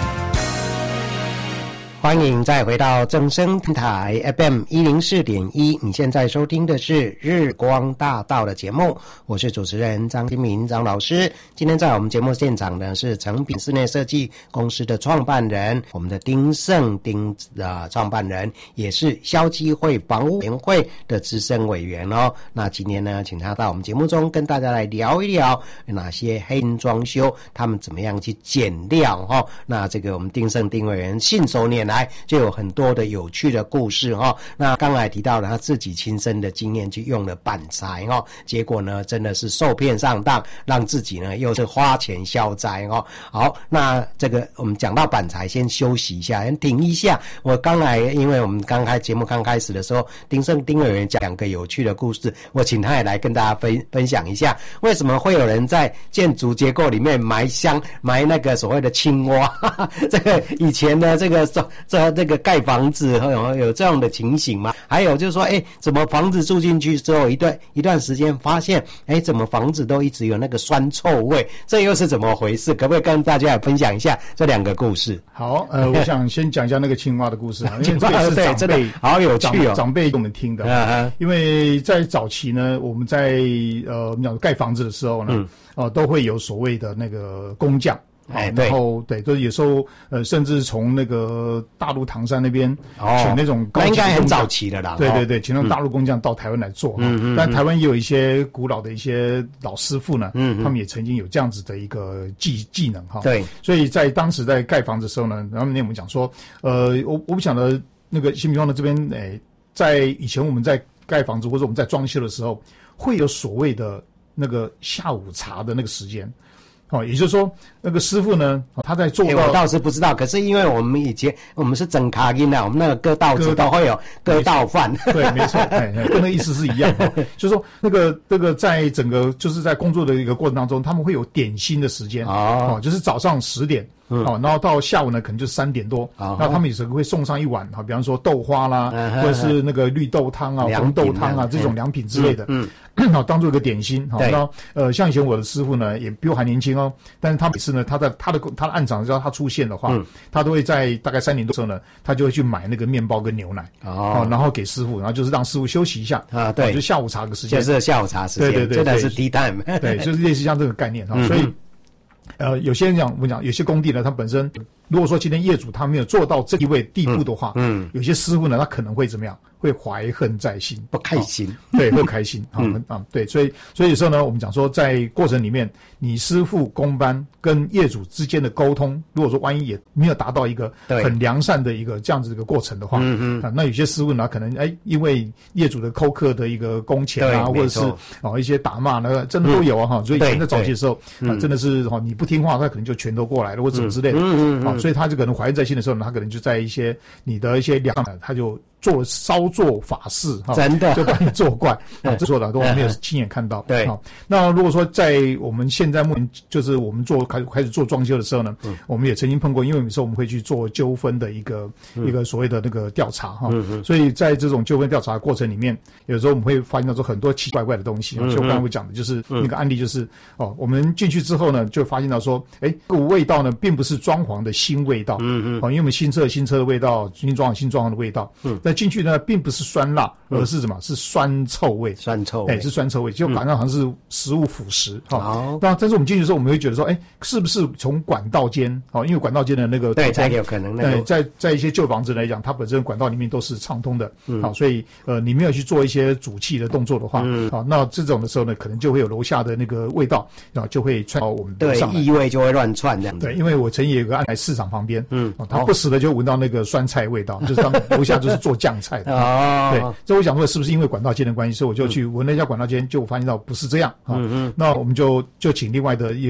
Speaker 5: 欢迎再回到正声平台 FM 104.1，你现在收听的是日光大道的节目，我是主持人张新民张老师。今天在我们节目现场呢是诚品室内设计公司的创办人，我们的丁胜丁的创办人，也是消基会房屋委员会的资深委员哦。那今天呢，请他到我们节目中跟大家来聊一聊哪些黑心装修，他们怎么样去减料哦。那这个我们丁胜丁委员信手拈来就有很多的有趣的故事哦。那刚才提到了他自己亲身的经验，去用了板材哦，结果呢真的是受骗上当，让自己呢又是花钱消灾哦。好，那这个我们讲到板材，先休息一下，先停一下。我刚才因为我们节目刚开始的时候，丁胜丁委员讲两个有趣的故事，我请他也来跟大家分享一下，为什么会有人在建筑结构里面埋那个所谓的青蛙？这个以前呢，这个盖房子有这样的情形吗？还有就是说，怎么房子住进去之后一段时间发现，怎么房子都一直有那个酸臭味，这又是怎么回事？可不可以跟大家来分享一下这两个故事？
Speaker 4: 好，我想先讲一下那个青蛙的故事啊，因为这个是长辈
Speaker 5: 好有趣哦，
Speaker 4: 长辈给我们听的。因为在早期呢，我们在盖房子的时候呢，都会有所谓的那个工匠。然后就是有时候甚至从那个大陆唐山那边请那种高级的工匠，那应该很早期的啦。对，请那种大陆工匠到台湾来做。但台湾也有一些古老的一些老师傅呢，他们也曾经有这样子的一个技能哈。对，所以在当时在盖房子的时候呢，然后那我们讲说，我不晓得那个新民庄的这边，在以前我们在盖房子或者我们在装修的时候，会有所谓的那个下午茶的那个时间。也就是说，那个师傅呢，他在做到，
Speaker 5: 我倒是不知道。可是因为我们以前我们是整卡音啊，我们那个割稻子都会有割稻饭。
Speaker 4: 对，没错，跟那个意思是一样的。就是说，那个在整个就是在工作的一个过程当中，他们会有点心的时间就是早上10点。然后到下午呢，可能就3点多。那他们有时候会送上一碗比方说豆花啦，或者是那个绿豆汤啊、红豆汤啊这种凉品之类的。当做一个点心。像以前我的师傅呢，也比我还年轻哦。但是他每次呢，他的案场只要他出现的话，他都会在大概3点多的时候呢，他就会去买那个面包跟牛奶然后给师傅，然后就是让师傅休息一下对，就下午茶个时间，
Speaker 5: 就是下午茶时间，对，真的是 tea time，
Speaker 4: 对，就是类似像这个概念所以。有些人我们讲有些工地呢，他本身如果说今天业主他没有做到这一位地步的话，有些师傅呢，他可能会怎么样？会怀恨在心，
Speaker 5: 不开心，
Speaker 4: 对，不开心对，所以有时候呢，我们讲说在过程里面，你师傅工班跟业主之间的沟通，如果说万一也没有达到一个很良善的一个这样子的一个过程的话，那有些师傅呢，可能因为业主的扣客的一个工钱啊，或者是一些打骂呢，真的都有所以以前在早期的时候真的是你不听话，他可能就拳头过来了或者什么之类的所以他就可能怀恨在心的时候呢，他可能就在一些你的一些他就稍作法事
Speaker 5: 真的
Speaker 4: 就把你作怪这说的都没有亲眼看到。对，那如果说在我们现在目前就是我们开始做装修的时候呢，我们也曾经碰过，因为有时候我们会去做纠纷的一个所谓的那个调查所以在这种纠纷调查的过程里面，有时候我们会发现到说很多奇奇怪怪的东西就我刚才会讲的就是那个案例，就是我们进去之后呢，就发现到说这个味道呢并不是装潢的新味道因为我们新车的味道，新装潢的味道但进去呢并不是酸辣，而是什么？是酸臭味，是酸臭味，就好像是食物腐蚀但是我们进去的时候，我们会觉得说是不是从管道间因为管道间的那个
Speaker 5: 对才有可能
Speaker 4: 在一些旧房子来讲，它本身管道里面都是畅通的所以你没有去做一些煮气的动作的话那这种的时候呢，可能就会有楼下的那个味道就会窜到我们楼上来，
Speaker 5: 异味就会乱窜这样子。
Speaker 4: 对，因为我曾经有一个案在市场旁边他不时的就闻到那个酸菜味道就是他们楼下就是做酱菜的对，所以我想说是不是因为管道间的关系，所以我就去闻了一下管道间，就发现到不是这样那我们就请另外的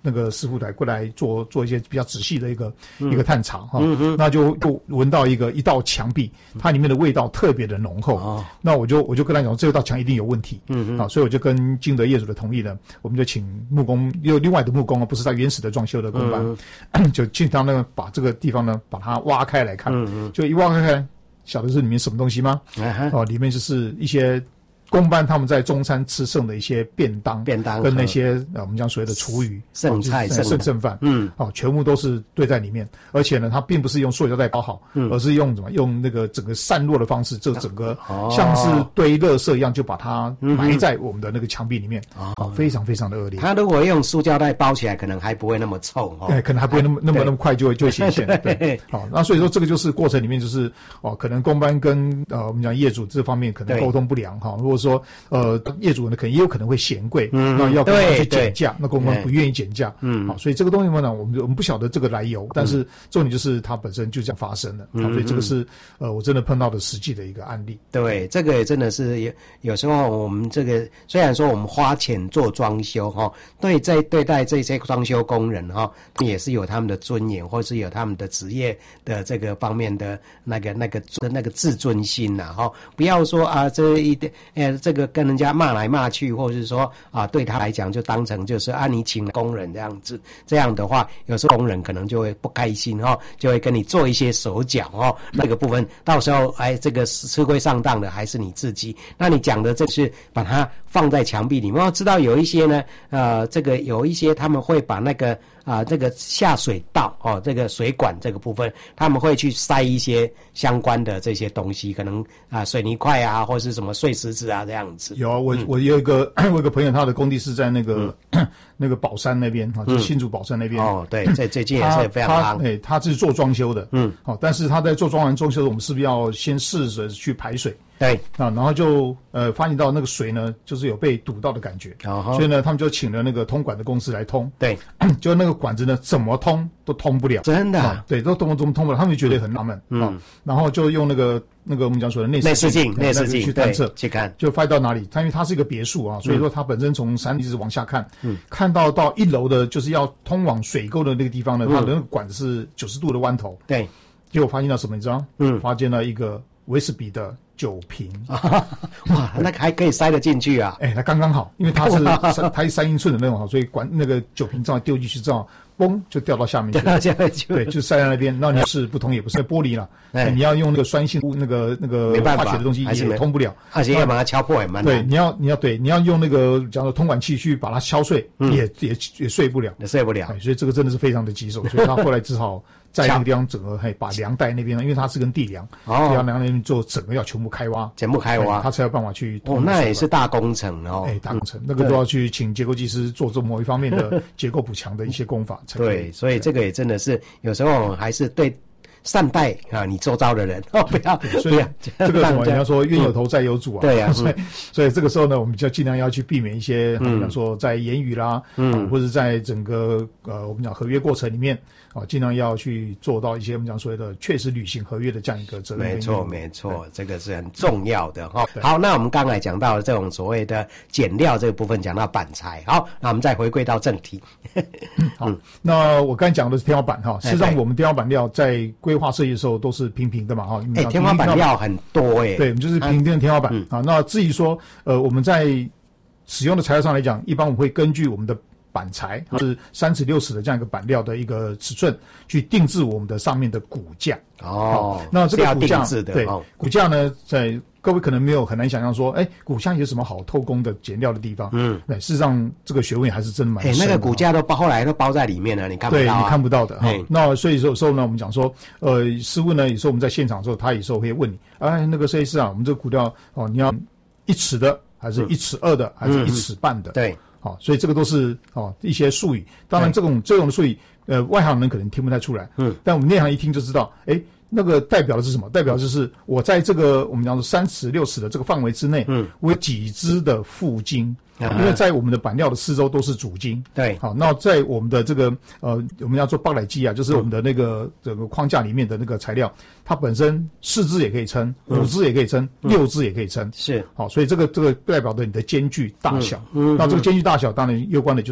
Speaker 4: 那个师傅来过来做一些比较仔细的一个探查哈，那就闻到一道墙壁，它里面的味道特别的浓厚。那我就跟他讲，这道墙一定有问题。所以我就跟金德业主的同意呢，我们就请木工，有另外的木工不是他原始的装修的工班，就进到那个把这个地方呢把它挖开来看，就一挖开，晓得是里面什么东西吗？里面就是一些工班他们在中餐吃剩的一些便当跟那些我们讲所谓的厨余
Speaker 5: 剩菜
Speaker 4: 剩饭，全部都是堆在里面，而且呢，它并不是用塑胶袋包好，而是用那个整个散落的方式，这整个像是堆垃圾一样，就把它埋在我们的那个墙壁里面，非常非常的恶劣。
Speaker 5: 它如果用塑胶袋包起来，可能还不会那么臭
Speaker 4: 对，可能还不会那么快就会显现。对，那所以说这个就是过程里面就是可能工班跟我们讲业主这方面可能沟通不良哈，如果说业主呢可能也有可能会嫌贵，那要跟他去减价，那工班不愿意减价，所以这个东西呢，我们不晓得这个来由，但是重点就是它本身就这样发生了，所以这个是我真的碰到的实际的一个案例。
Speaker 5: 对，这个也真的是有时候我们这个虽然说我们花钱做装修哈，在对待这些装修工人哈，也是有他们的尊严，或是有他们的职业的这个方面的那个自尊心呐哈，不要说这个跟人家骂来骂去，或者是说对他来讲就当成就是你请工人这样子，这样的话有时候工人可能就会不开心就会跟你做一些手脚那个部分到时候这个吃亏上当的还是你自己。那你讲的这是把它放在墙壁里面，我知道有一些呢这个有一些他们会把那个这个下水道这个水管这个部分他们会去塞一些相关的这些东西，可能水泥块或是什么碎石子这样子。
Speaker 4: 有我有一个朋友，他的工地是在那个宝山那边就是新竹宝山那边。
Speaker 5: 对，最近也是非常夯。
Speaker 4: 他是做装修的，但是他在做装修的，我们是不是要先试着去排水？
Speaker 5: 对
Speaker 4: 然后就发现到那个水呢，就是有被堵到的感觉，所以呢，他们就请了那个通管的公司来通。
Speaker 5: 对，
Speaker 4: 就那个管子呢，怎么通都通不了，
Speaker 5: 真的。
Speaker 4: 对，都怎么通不了，他们就觉得很纳闷。然后就用那个我们讲说的内视镜去探测，
Speaker 5: 去看，
Speaker 4: 就发现到哪里？因为它是一个别墅所以说它本身从山一直往下看，看到1楼的，就是要通往水沟的那个地方呢，它的那个管子是90度的弯头。
Speaker 5: 对，
Speaker 4: 结果发现到什么？你知道？发现了一个威士比的酒瓶。
Speaker 5: 哇，那个还可以塞得进去啊！
Speaker 4: 那刚刚好，因为它是3英寸的那种所以管那个酒瓶正好丢进去，正好嘣就掉到下面去。对，就塞在那边。那你是不通也不是玻璃了，你要用那个酸性那个化学的东西也通不了，
Speaker 5: 而且要把它敲破也蛮难。
Speaker 4: 对，你要用那个讲的通管器去把它敲碎，也碎不了，
Speaker 5: 碎不了。
Speaker 4: 所以这个真的是非常的棘手，所以他后来只好在那个地方整个把梁带那边，因为它是跟地梁，地梁那边做整个要全部开挖，他才有办法去通。
Speaker 5: 那也是大工程
Speaker 4: 大工程，那个都要去请结构技师做这某一方面的结构补强的一些工法才可以。
Speaker 5: 对，所以这个也真的是有时候还是对善待你周遭的人不要。
Speaker 4: 所以这个什么，人家说冤有头债有主
Speaker 5: 对
Speaker 4: 所以这个时候呢，我们就尽量要去避免一些，比方说在言语啦，或者在整个我们讲合约过程里面尽量要去做到一些我们讲所谓的确实履行合约的这样一个责任。
Speaker 5: 没错，这个是很重要的好，那我们刚才讲到这种所谓的减料这个部分，讲到板材。好，那我们再回归到正题。
Speaker 4: 好，那我刚才讲的是天花板事实上我们天花板料在规划设计的时候都是平平的嘛
Speaker 5: 天花板料很多
Speaker 4: 对，我们就是平的天花板那至于说我们在使用的材料上来讲，一般我们会根据我们的板材是3尺6尺的这样一个板料的一个尺寸去定制我们的上面的骨架那这个骨架对骨架呢，在各位可能没有很难想象说骨架有什么好偷工的减料的地方对，事实上这个学问还是真的蛮深的。
Speaker 5: 那个骨架后来都包在里面了，你看不到对，
Speaker 4: 你看不到的那所以有时候呢，我们讲说师傅呢，有时候我们在现场的时候，他有时候会问你那个设计师我们这个骨料你要1尺的还是1尺2的还是1尺半的
Speaker 5: 对
Speaker 4: 所以这个都是一些术语，当然这种的术语外行人可能听不太出来但我们内行一听就知道那个代表的是什么？代表就是我在这个我们讲说3尺6尺的这个范围之内我有几支的副筋因为在我们的板料的四周都是主筋
Speaker 5: 对
Speaker 4: 好，那在我们的这个我们要做爆奶机就是我们的那个整个框架里面的那个材料它本身4支也可以撑5支也可以撑6支也可以撑
Speaker 5: 是
Speaker 4: 好，所以这个代表的你的间距大小那这个间距大小当然攸关的就是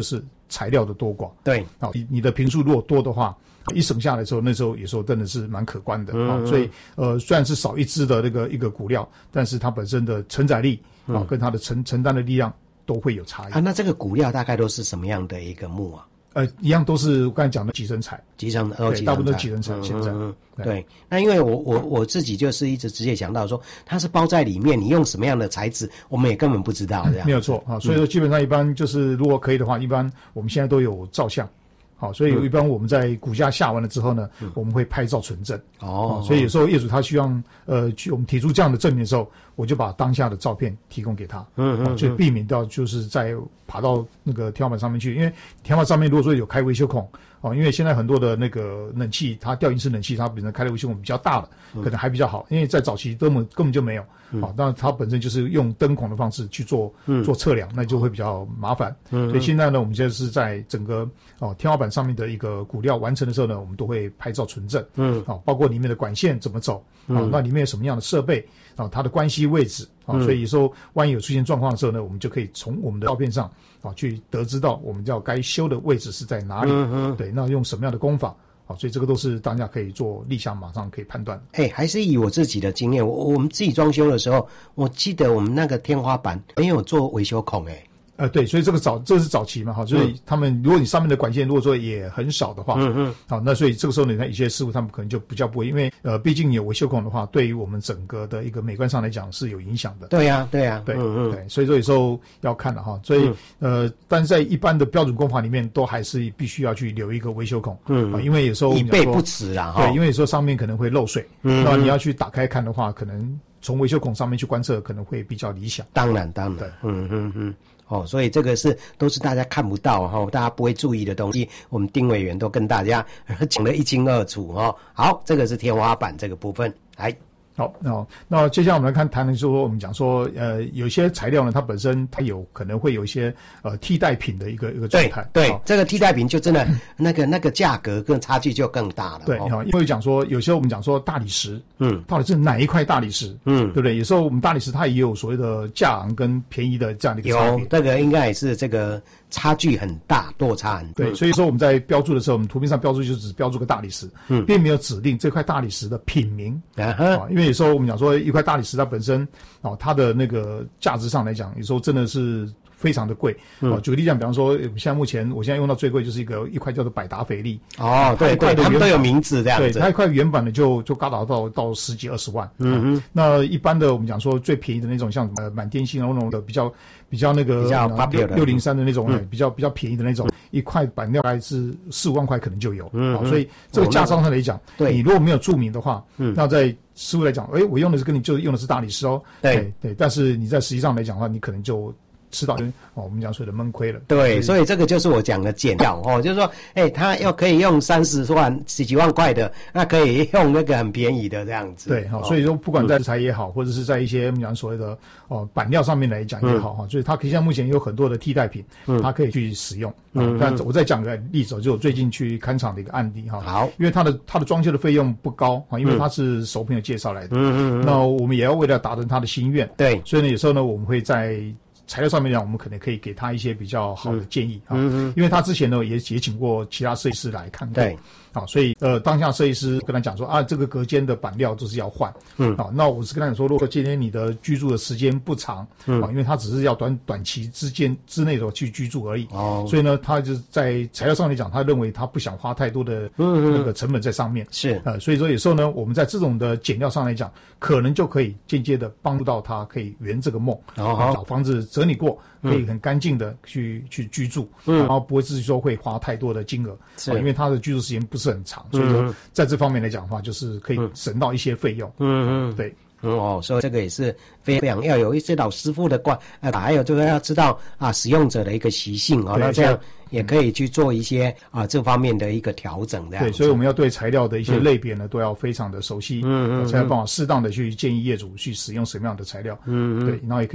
Speaker 4: 材料的多寡。
Speaker 5: 对，
Speaker 4: 你的坪数如果多的话，一省下来之后，那时候有时候真的是蛮可观的所以虽然是少一支的一个骨料，但是它本身的承载力跟它的承担的力量都会有差异
Speaker 5: 那这个骨料大概都是什么样的一个木啊？
Speaker 4: 一样都是我刚才讲的集成材，大部分都集成材。现在
Speaker 5: 对，那因为我自己就是一直直接想到说，它是包在里面，你用什么样的材质，我们也根本不知道这样。
Speaker 4: 没有错所以说基本上一般就是如果可以的话，一般我们现在都有照相。所以一般我们在骨架下完了之后呢，我们会拍照存证。所以有时候业主他希望我们提出这样的证明的时候，我就把当下的照片提供给他。就避免掉就是在爬到那个天花板上面去，因为天花板上面如果说有开维修孔因为现在很多的那个冷气，它吊顶式冷气它本身开的维修孔比较大的，可能还比较好，因为在早期根本就没有。那它本身就是用灯孔的方式去做测量，那就会比较麻烦。所以现在呢，我们现在是在整个天花板上面的一个骨料完成的时候呢，我们都会拍照存证。包括里面的管线怎么走那里面有什么样的设备它的关系位置所以有时候万一有出现状况的时候呢，我们就可以从我们的照片上去得知到我们要该修的位置是在哪里。对，那用什么样的工法所以这个都是大家可以做立项马上可以判断。
Speaker 5: 还是以我自己的经验，我们自己装修的时候，我记得我们那个天花板没有做维修孔
Speaker 4: 对，所以这是早期嘛所以他们如果你上面的管线如果说也很少的话那所以这个时候呢，一些师傅他们可能就比较不会，因为毕竟有维修孔的话，对于我们整个的一个美观上来讲是有影响的。
Speaker 5: 对啊
Speaker 4: 对，所以说有时候要看的所以但是在一般的标准工法里面，都还是必须要去留一个维修孔因为有时候
Speaker 5: 以备不时
Speaker 4: 对，因为有时候上面可能会漏水那你要去打开看的话，可能从维修孔上面去观测可能会比较理想。
Speaker 5: 当然对所以这个都是大家看不到大家不会注意的东西，我们丁委员都跟大家讲得一清二楚好，这个是天花板这个部分。
Speaker 4: 好，那接下来我们来谈的说，我们讲说，有些材料呢，它本身它可能会有一些替代品的一个状态。
Speaker 5: 对，这个替代品就真的那个价格跟差距就更大了。
Speaker 4: 对，因为讲说有时候我们讲说大理石，到底是哪一块大理石？对不对？有时候我们大理石它也有所谓的价昂跟便宜的这样的一个差别。
Speaker 5: 有这个应该也是这个差距很大，落差很大。
Speaker 4: 对，所以说我们在标注的时候，我们图片上标注就只标注个大理石，并没有指定这块大理石的品名因为有时候我们讲说一块大理石它本身它的那个价值上来讲，有时候真的是非常的贵举个例讲，比方说现在我现在用到最贵就是一块叫做百达翡丽
Speaker 5: 对，他们都有名字这样子。
Speaker 4: 对，它一块原版的就高达到十几20万那一般的我们讲说最便宜的那种，像满天星那种的比较那个
Speaker 5: 比较
Speaker 4: 603的那种比较便宜的那种一块板料大概是4-5万块可能就有所以这个价商上来讲你如果没有注明的话那在师傅来讲我用的是大理石对，但是你在实际上来讲的话，你可能就吃到我们讲所谓的闷亏了。
Speaker 5: 对，所以这个就是我讲的减掉就是说他要可以用30万几万块的，那可以用那个很便宜的这样子。
Speaker 4: 对所以说不管在石材也好或者是在一些我们讲所谓的板料上面来讲也好所以它可以像目前有很多的替代品它可以去使用但我再讲个例子就我最近去勘厂的一个案例
Speaker 5: 好，
Speaker 4: 因为它的装修的费用不高因为它是熟朋友介绍来的那我们也要为了达成他的心愿
Speaker 5: 对，
Speaker 4: 所以呢有时候呢我们会在材料上面讲，我们可能可以给他一些比较好的建议因为他之前呢也请过其他设计师来看过，
Speaker 5: 对，
Speaker 4: 所以当下设计师跟他讲说这个隔间的板料就是要换，那我是跟他讲说，如果今天你的居住的时间不长，因为他只是要短期之内的去居住而已，所以呢，他就在材料上来讲，他认为他不想花太多的那个成本在上面，
Speaker 5: 是
Speaker 4: 所以说有时候呢，我们在这种的减料上来讲，可能就可以间接的帮助到他可以圆这个梦，找房子整理过，可以很干净的去居住，然后不会至于说会花太多的金额，因为他的居住时间不是很长，所以说在这方面来讲的话，就是可以省到一些费用，对。
Speaker 5: 所以这个也是非常要有一些老师傅的还有就是要知道使用者的一个习性那这样也可以去做一些这方面的一个调整的。
Speaker 4: 对，所以我们要对材料的一些类别呢都要非常的熟悉，才有办法适当的去建议业主去使用什么样的材料，对，然后也可以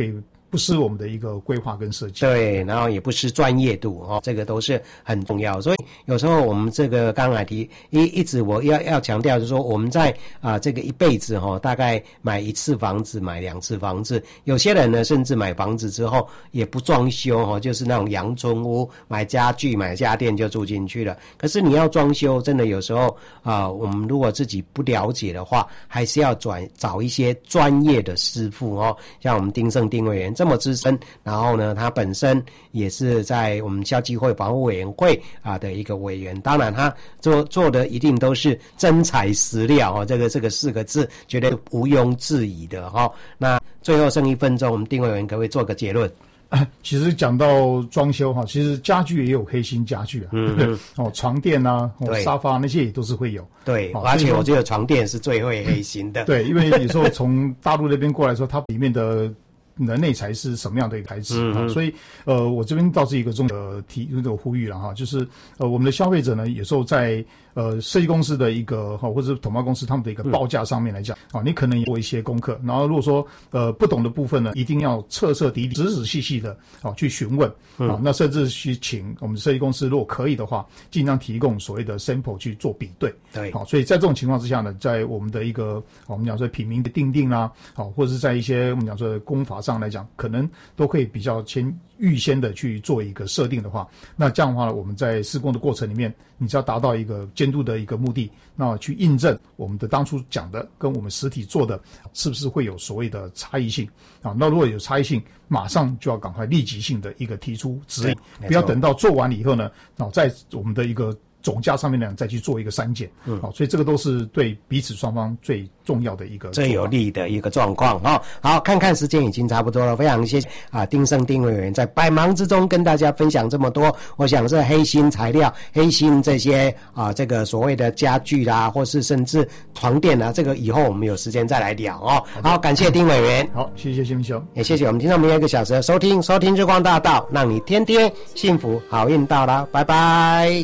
Speaker 4: 不失我们的一个规划跟设计。
Speaker 5: 对，然后也不失专业度这个都是很重要。所以有时候我们这个刚才提一直我要强调，就是说我们在这个一辈子大概买一次房子，买2次房子，有些人呢甚至买房子之后也不装修就是那种阳春屋，买家具买家电就住进去了。可是你要装修，真的有时候我们如果自己不了解的话，还是要找一些专业的师傅像我们丁胜丁委员这么资深，然后呢他本身也是在我们校际会防护委员会的一个委员，当然他做的一定都是真材实料这个4个字绝对毋庸置疑的那最后剩1分钟，我们丁委员可不可以做个结论？
Speaker 4: 其实讲到装修其实家具也有黑心家具对不对？床垫沙发那些也都是会有。
Speaker 5: 对，而且我觉得床垫是最会黑心的。
Speaker 4: 对，因为有时候从大陆那边过来说，它里面的内材是什么样的一个材质所以我这边倒是一个呼吁了就是我们的消费者呢，有时候在设计公司的一个或者是统包公司他们的一个报价上面来讲你可能也做一些功课，然后如果说不懂的部分呢，一定要彻彻底底仔仔细细的去询问那甚至去请我们设计公司如果可以的话，尽量提供所谓的 sample 去做比对。
Speaker 5: 对，
Speaker 4: 所以在这种情况之下呢，在我们的一个我们讲说品名的订定啦或者是在一些我们讲说工法上来讲，可能都可以比较预先的去做一个设定的话，那这样的话呢，我们在施工的过程里面，你只要达到一个监督的一个目的，那去印证我们的当初讲的跟我们实体做的是不是会有所谓的差异性那如果有差异性，马上就要赶快立即性的一个提出指引，不要等到做完了以后呢，在我们的一个总价上面呢再去做一个删减所以这个都是对彼此双方最重要的一个
Speaker 5: 最有利的一个状况好，看看时间已经差不多了，非常谢谢丁胜丁委员在百忙之中跟大家分享这么多。我想这黑心材料、黑心这些这个所谓的家具啦，或是甚至床垫这个以后我们有时间再来聊好，感谢丁委员。
Speaker 4: 好，谢谢谢明兄，
Speaker 5: 也谢谢我们听众朋友1个小时的收听日光大道，让你天天幸福好运到啦，拜拜。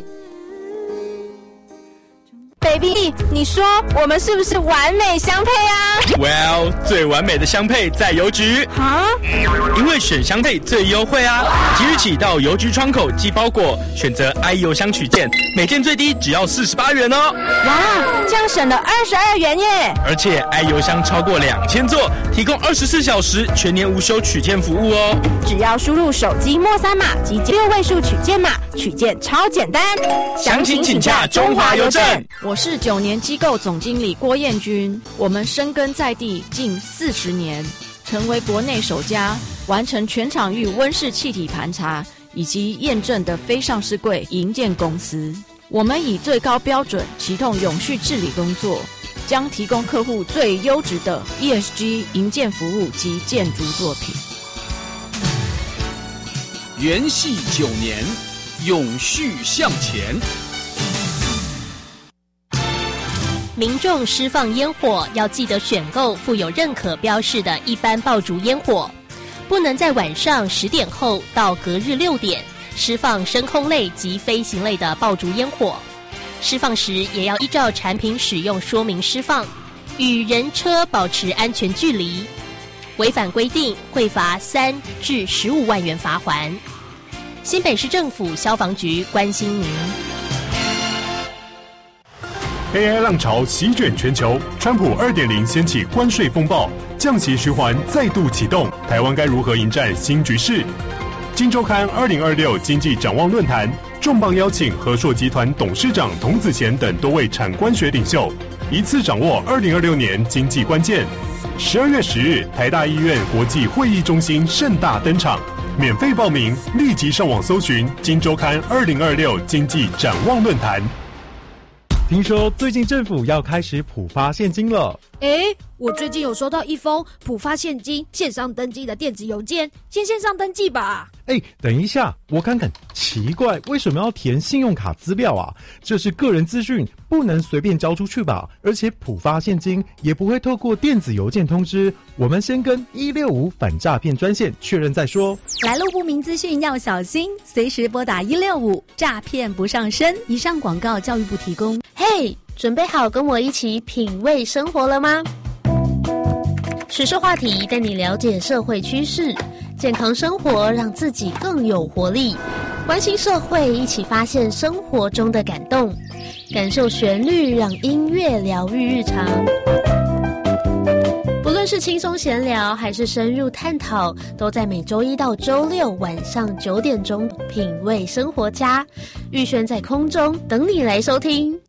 Speaker 19: baby， 你说我们是不是完美相配啊
Speaker 20: ？Well， 最完美的相配在邮局因为选相配最优惠即日起到邮局窗口寄包裹，选择 I 邮箱取件，每件最低只要48元哇，
Speaker 19: 这样省了22元耶！
Speaker 20: 而且 I 邮箱超过2000座，提供24小时全年无休取件服务
Speaker 19: 只要输入手机末3码及6位数取件码，取件超简单。
Speaker 20: 详情请洽中华邮政。
Speaker 21: 我是9年机构总经理郭彦君，我们深耕在地近40年，成为国内首家完成全场域温室气体盘查以及验证的非上市柜营建公司。我们以最高标准启动永续治理工作，将提供客户最优质的 ESG 营建服务及建筑作品。
Speaker 22: 元系9年，永续向前。
Speaker 13: 民众施放烟火要记得选购附有认可标示的一般爆竹烟火，不能在晚上10点后到隔日6点施放升空类及飞行类的爆竹烟火。施放时也要依照产品使用说明施放，与人车保持安全距离。违反规定会罚3至15万元罚锾。新北市政府消防局关心您。
Speaker 23: AI 浪潮席卷全球，川普2.0掀起关税风暴，降息循环再度启动，台湾该如何迎战新局势？今周刊2026经济展望论坛重磅邀请和硕集团董事长童子贤等多位产官学领袖，一次掌握2026年经济关键。12月10日，台大医院国际会议中心盛大登场，免费报名，立即上网搜寻今周刊2026经济展望论坛。
Speaker 24: 听说最近政府要开始普发现金了。
Speaker 25: 我最近有收到一封普发现金线上登记的电子邮件，先线上登记吧。
Speaker 24: 等一下，我看看，奇怪，为什么要填信用卡资料啊？这是个人资讯，不能随便交出去吧？而且普发现金也不会透过电子邮件通知，我们先跟165反诈骗专线确认再说。
Speaker 26: 来路不明资讯要小心，随时拨打165，诈骗不上身。以上广告教育部提供。
Speaker 7: 嘿，准备好跟我一起品味生活了吗？时事话题带你了解社会趋势，
Speaker 13: 健康生活让自己更有活力，关心社会，一起发现生活中的感动，感受旋律，让音乐疗愈日常。不论是轻松闲聊还是深入探讨，都在每周一到周六晚上9点钟品味生活家，玉轩在空中等你来收听。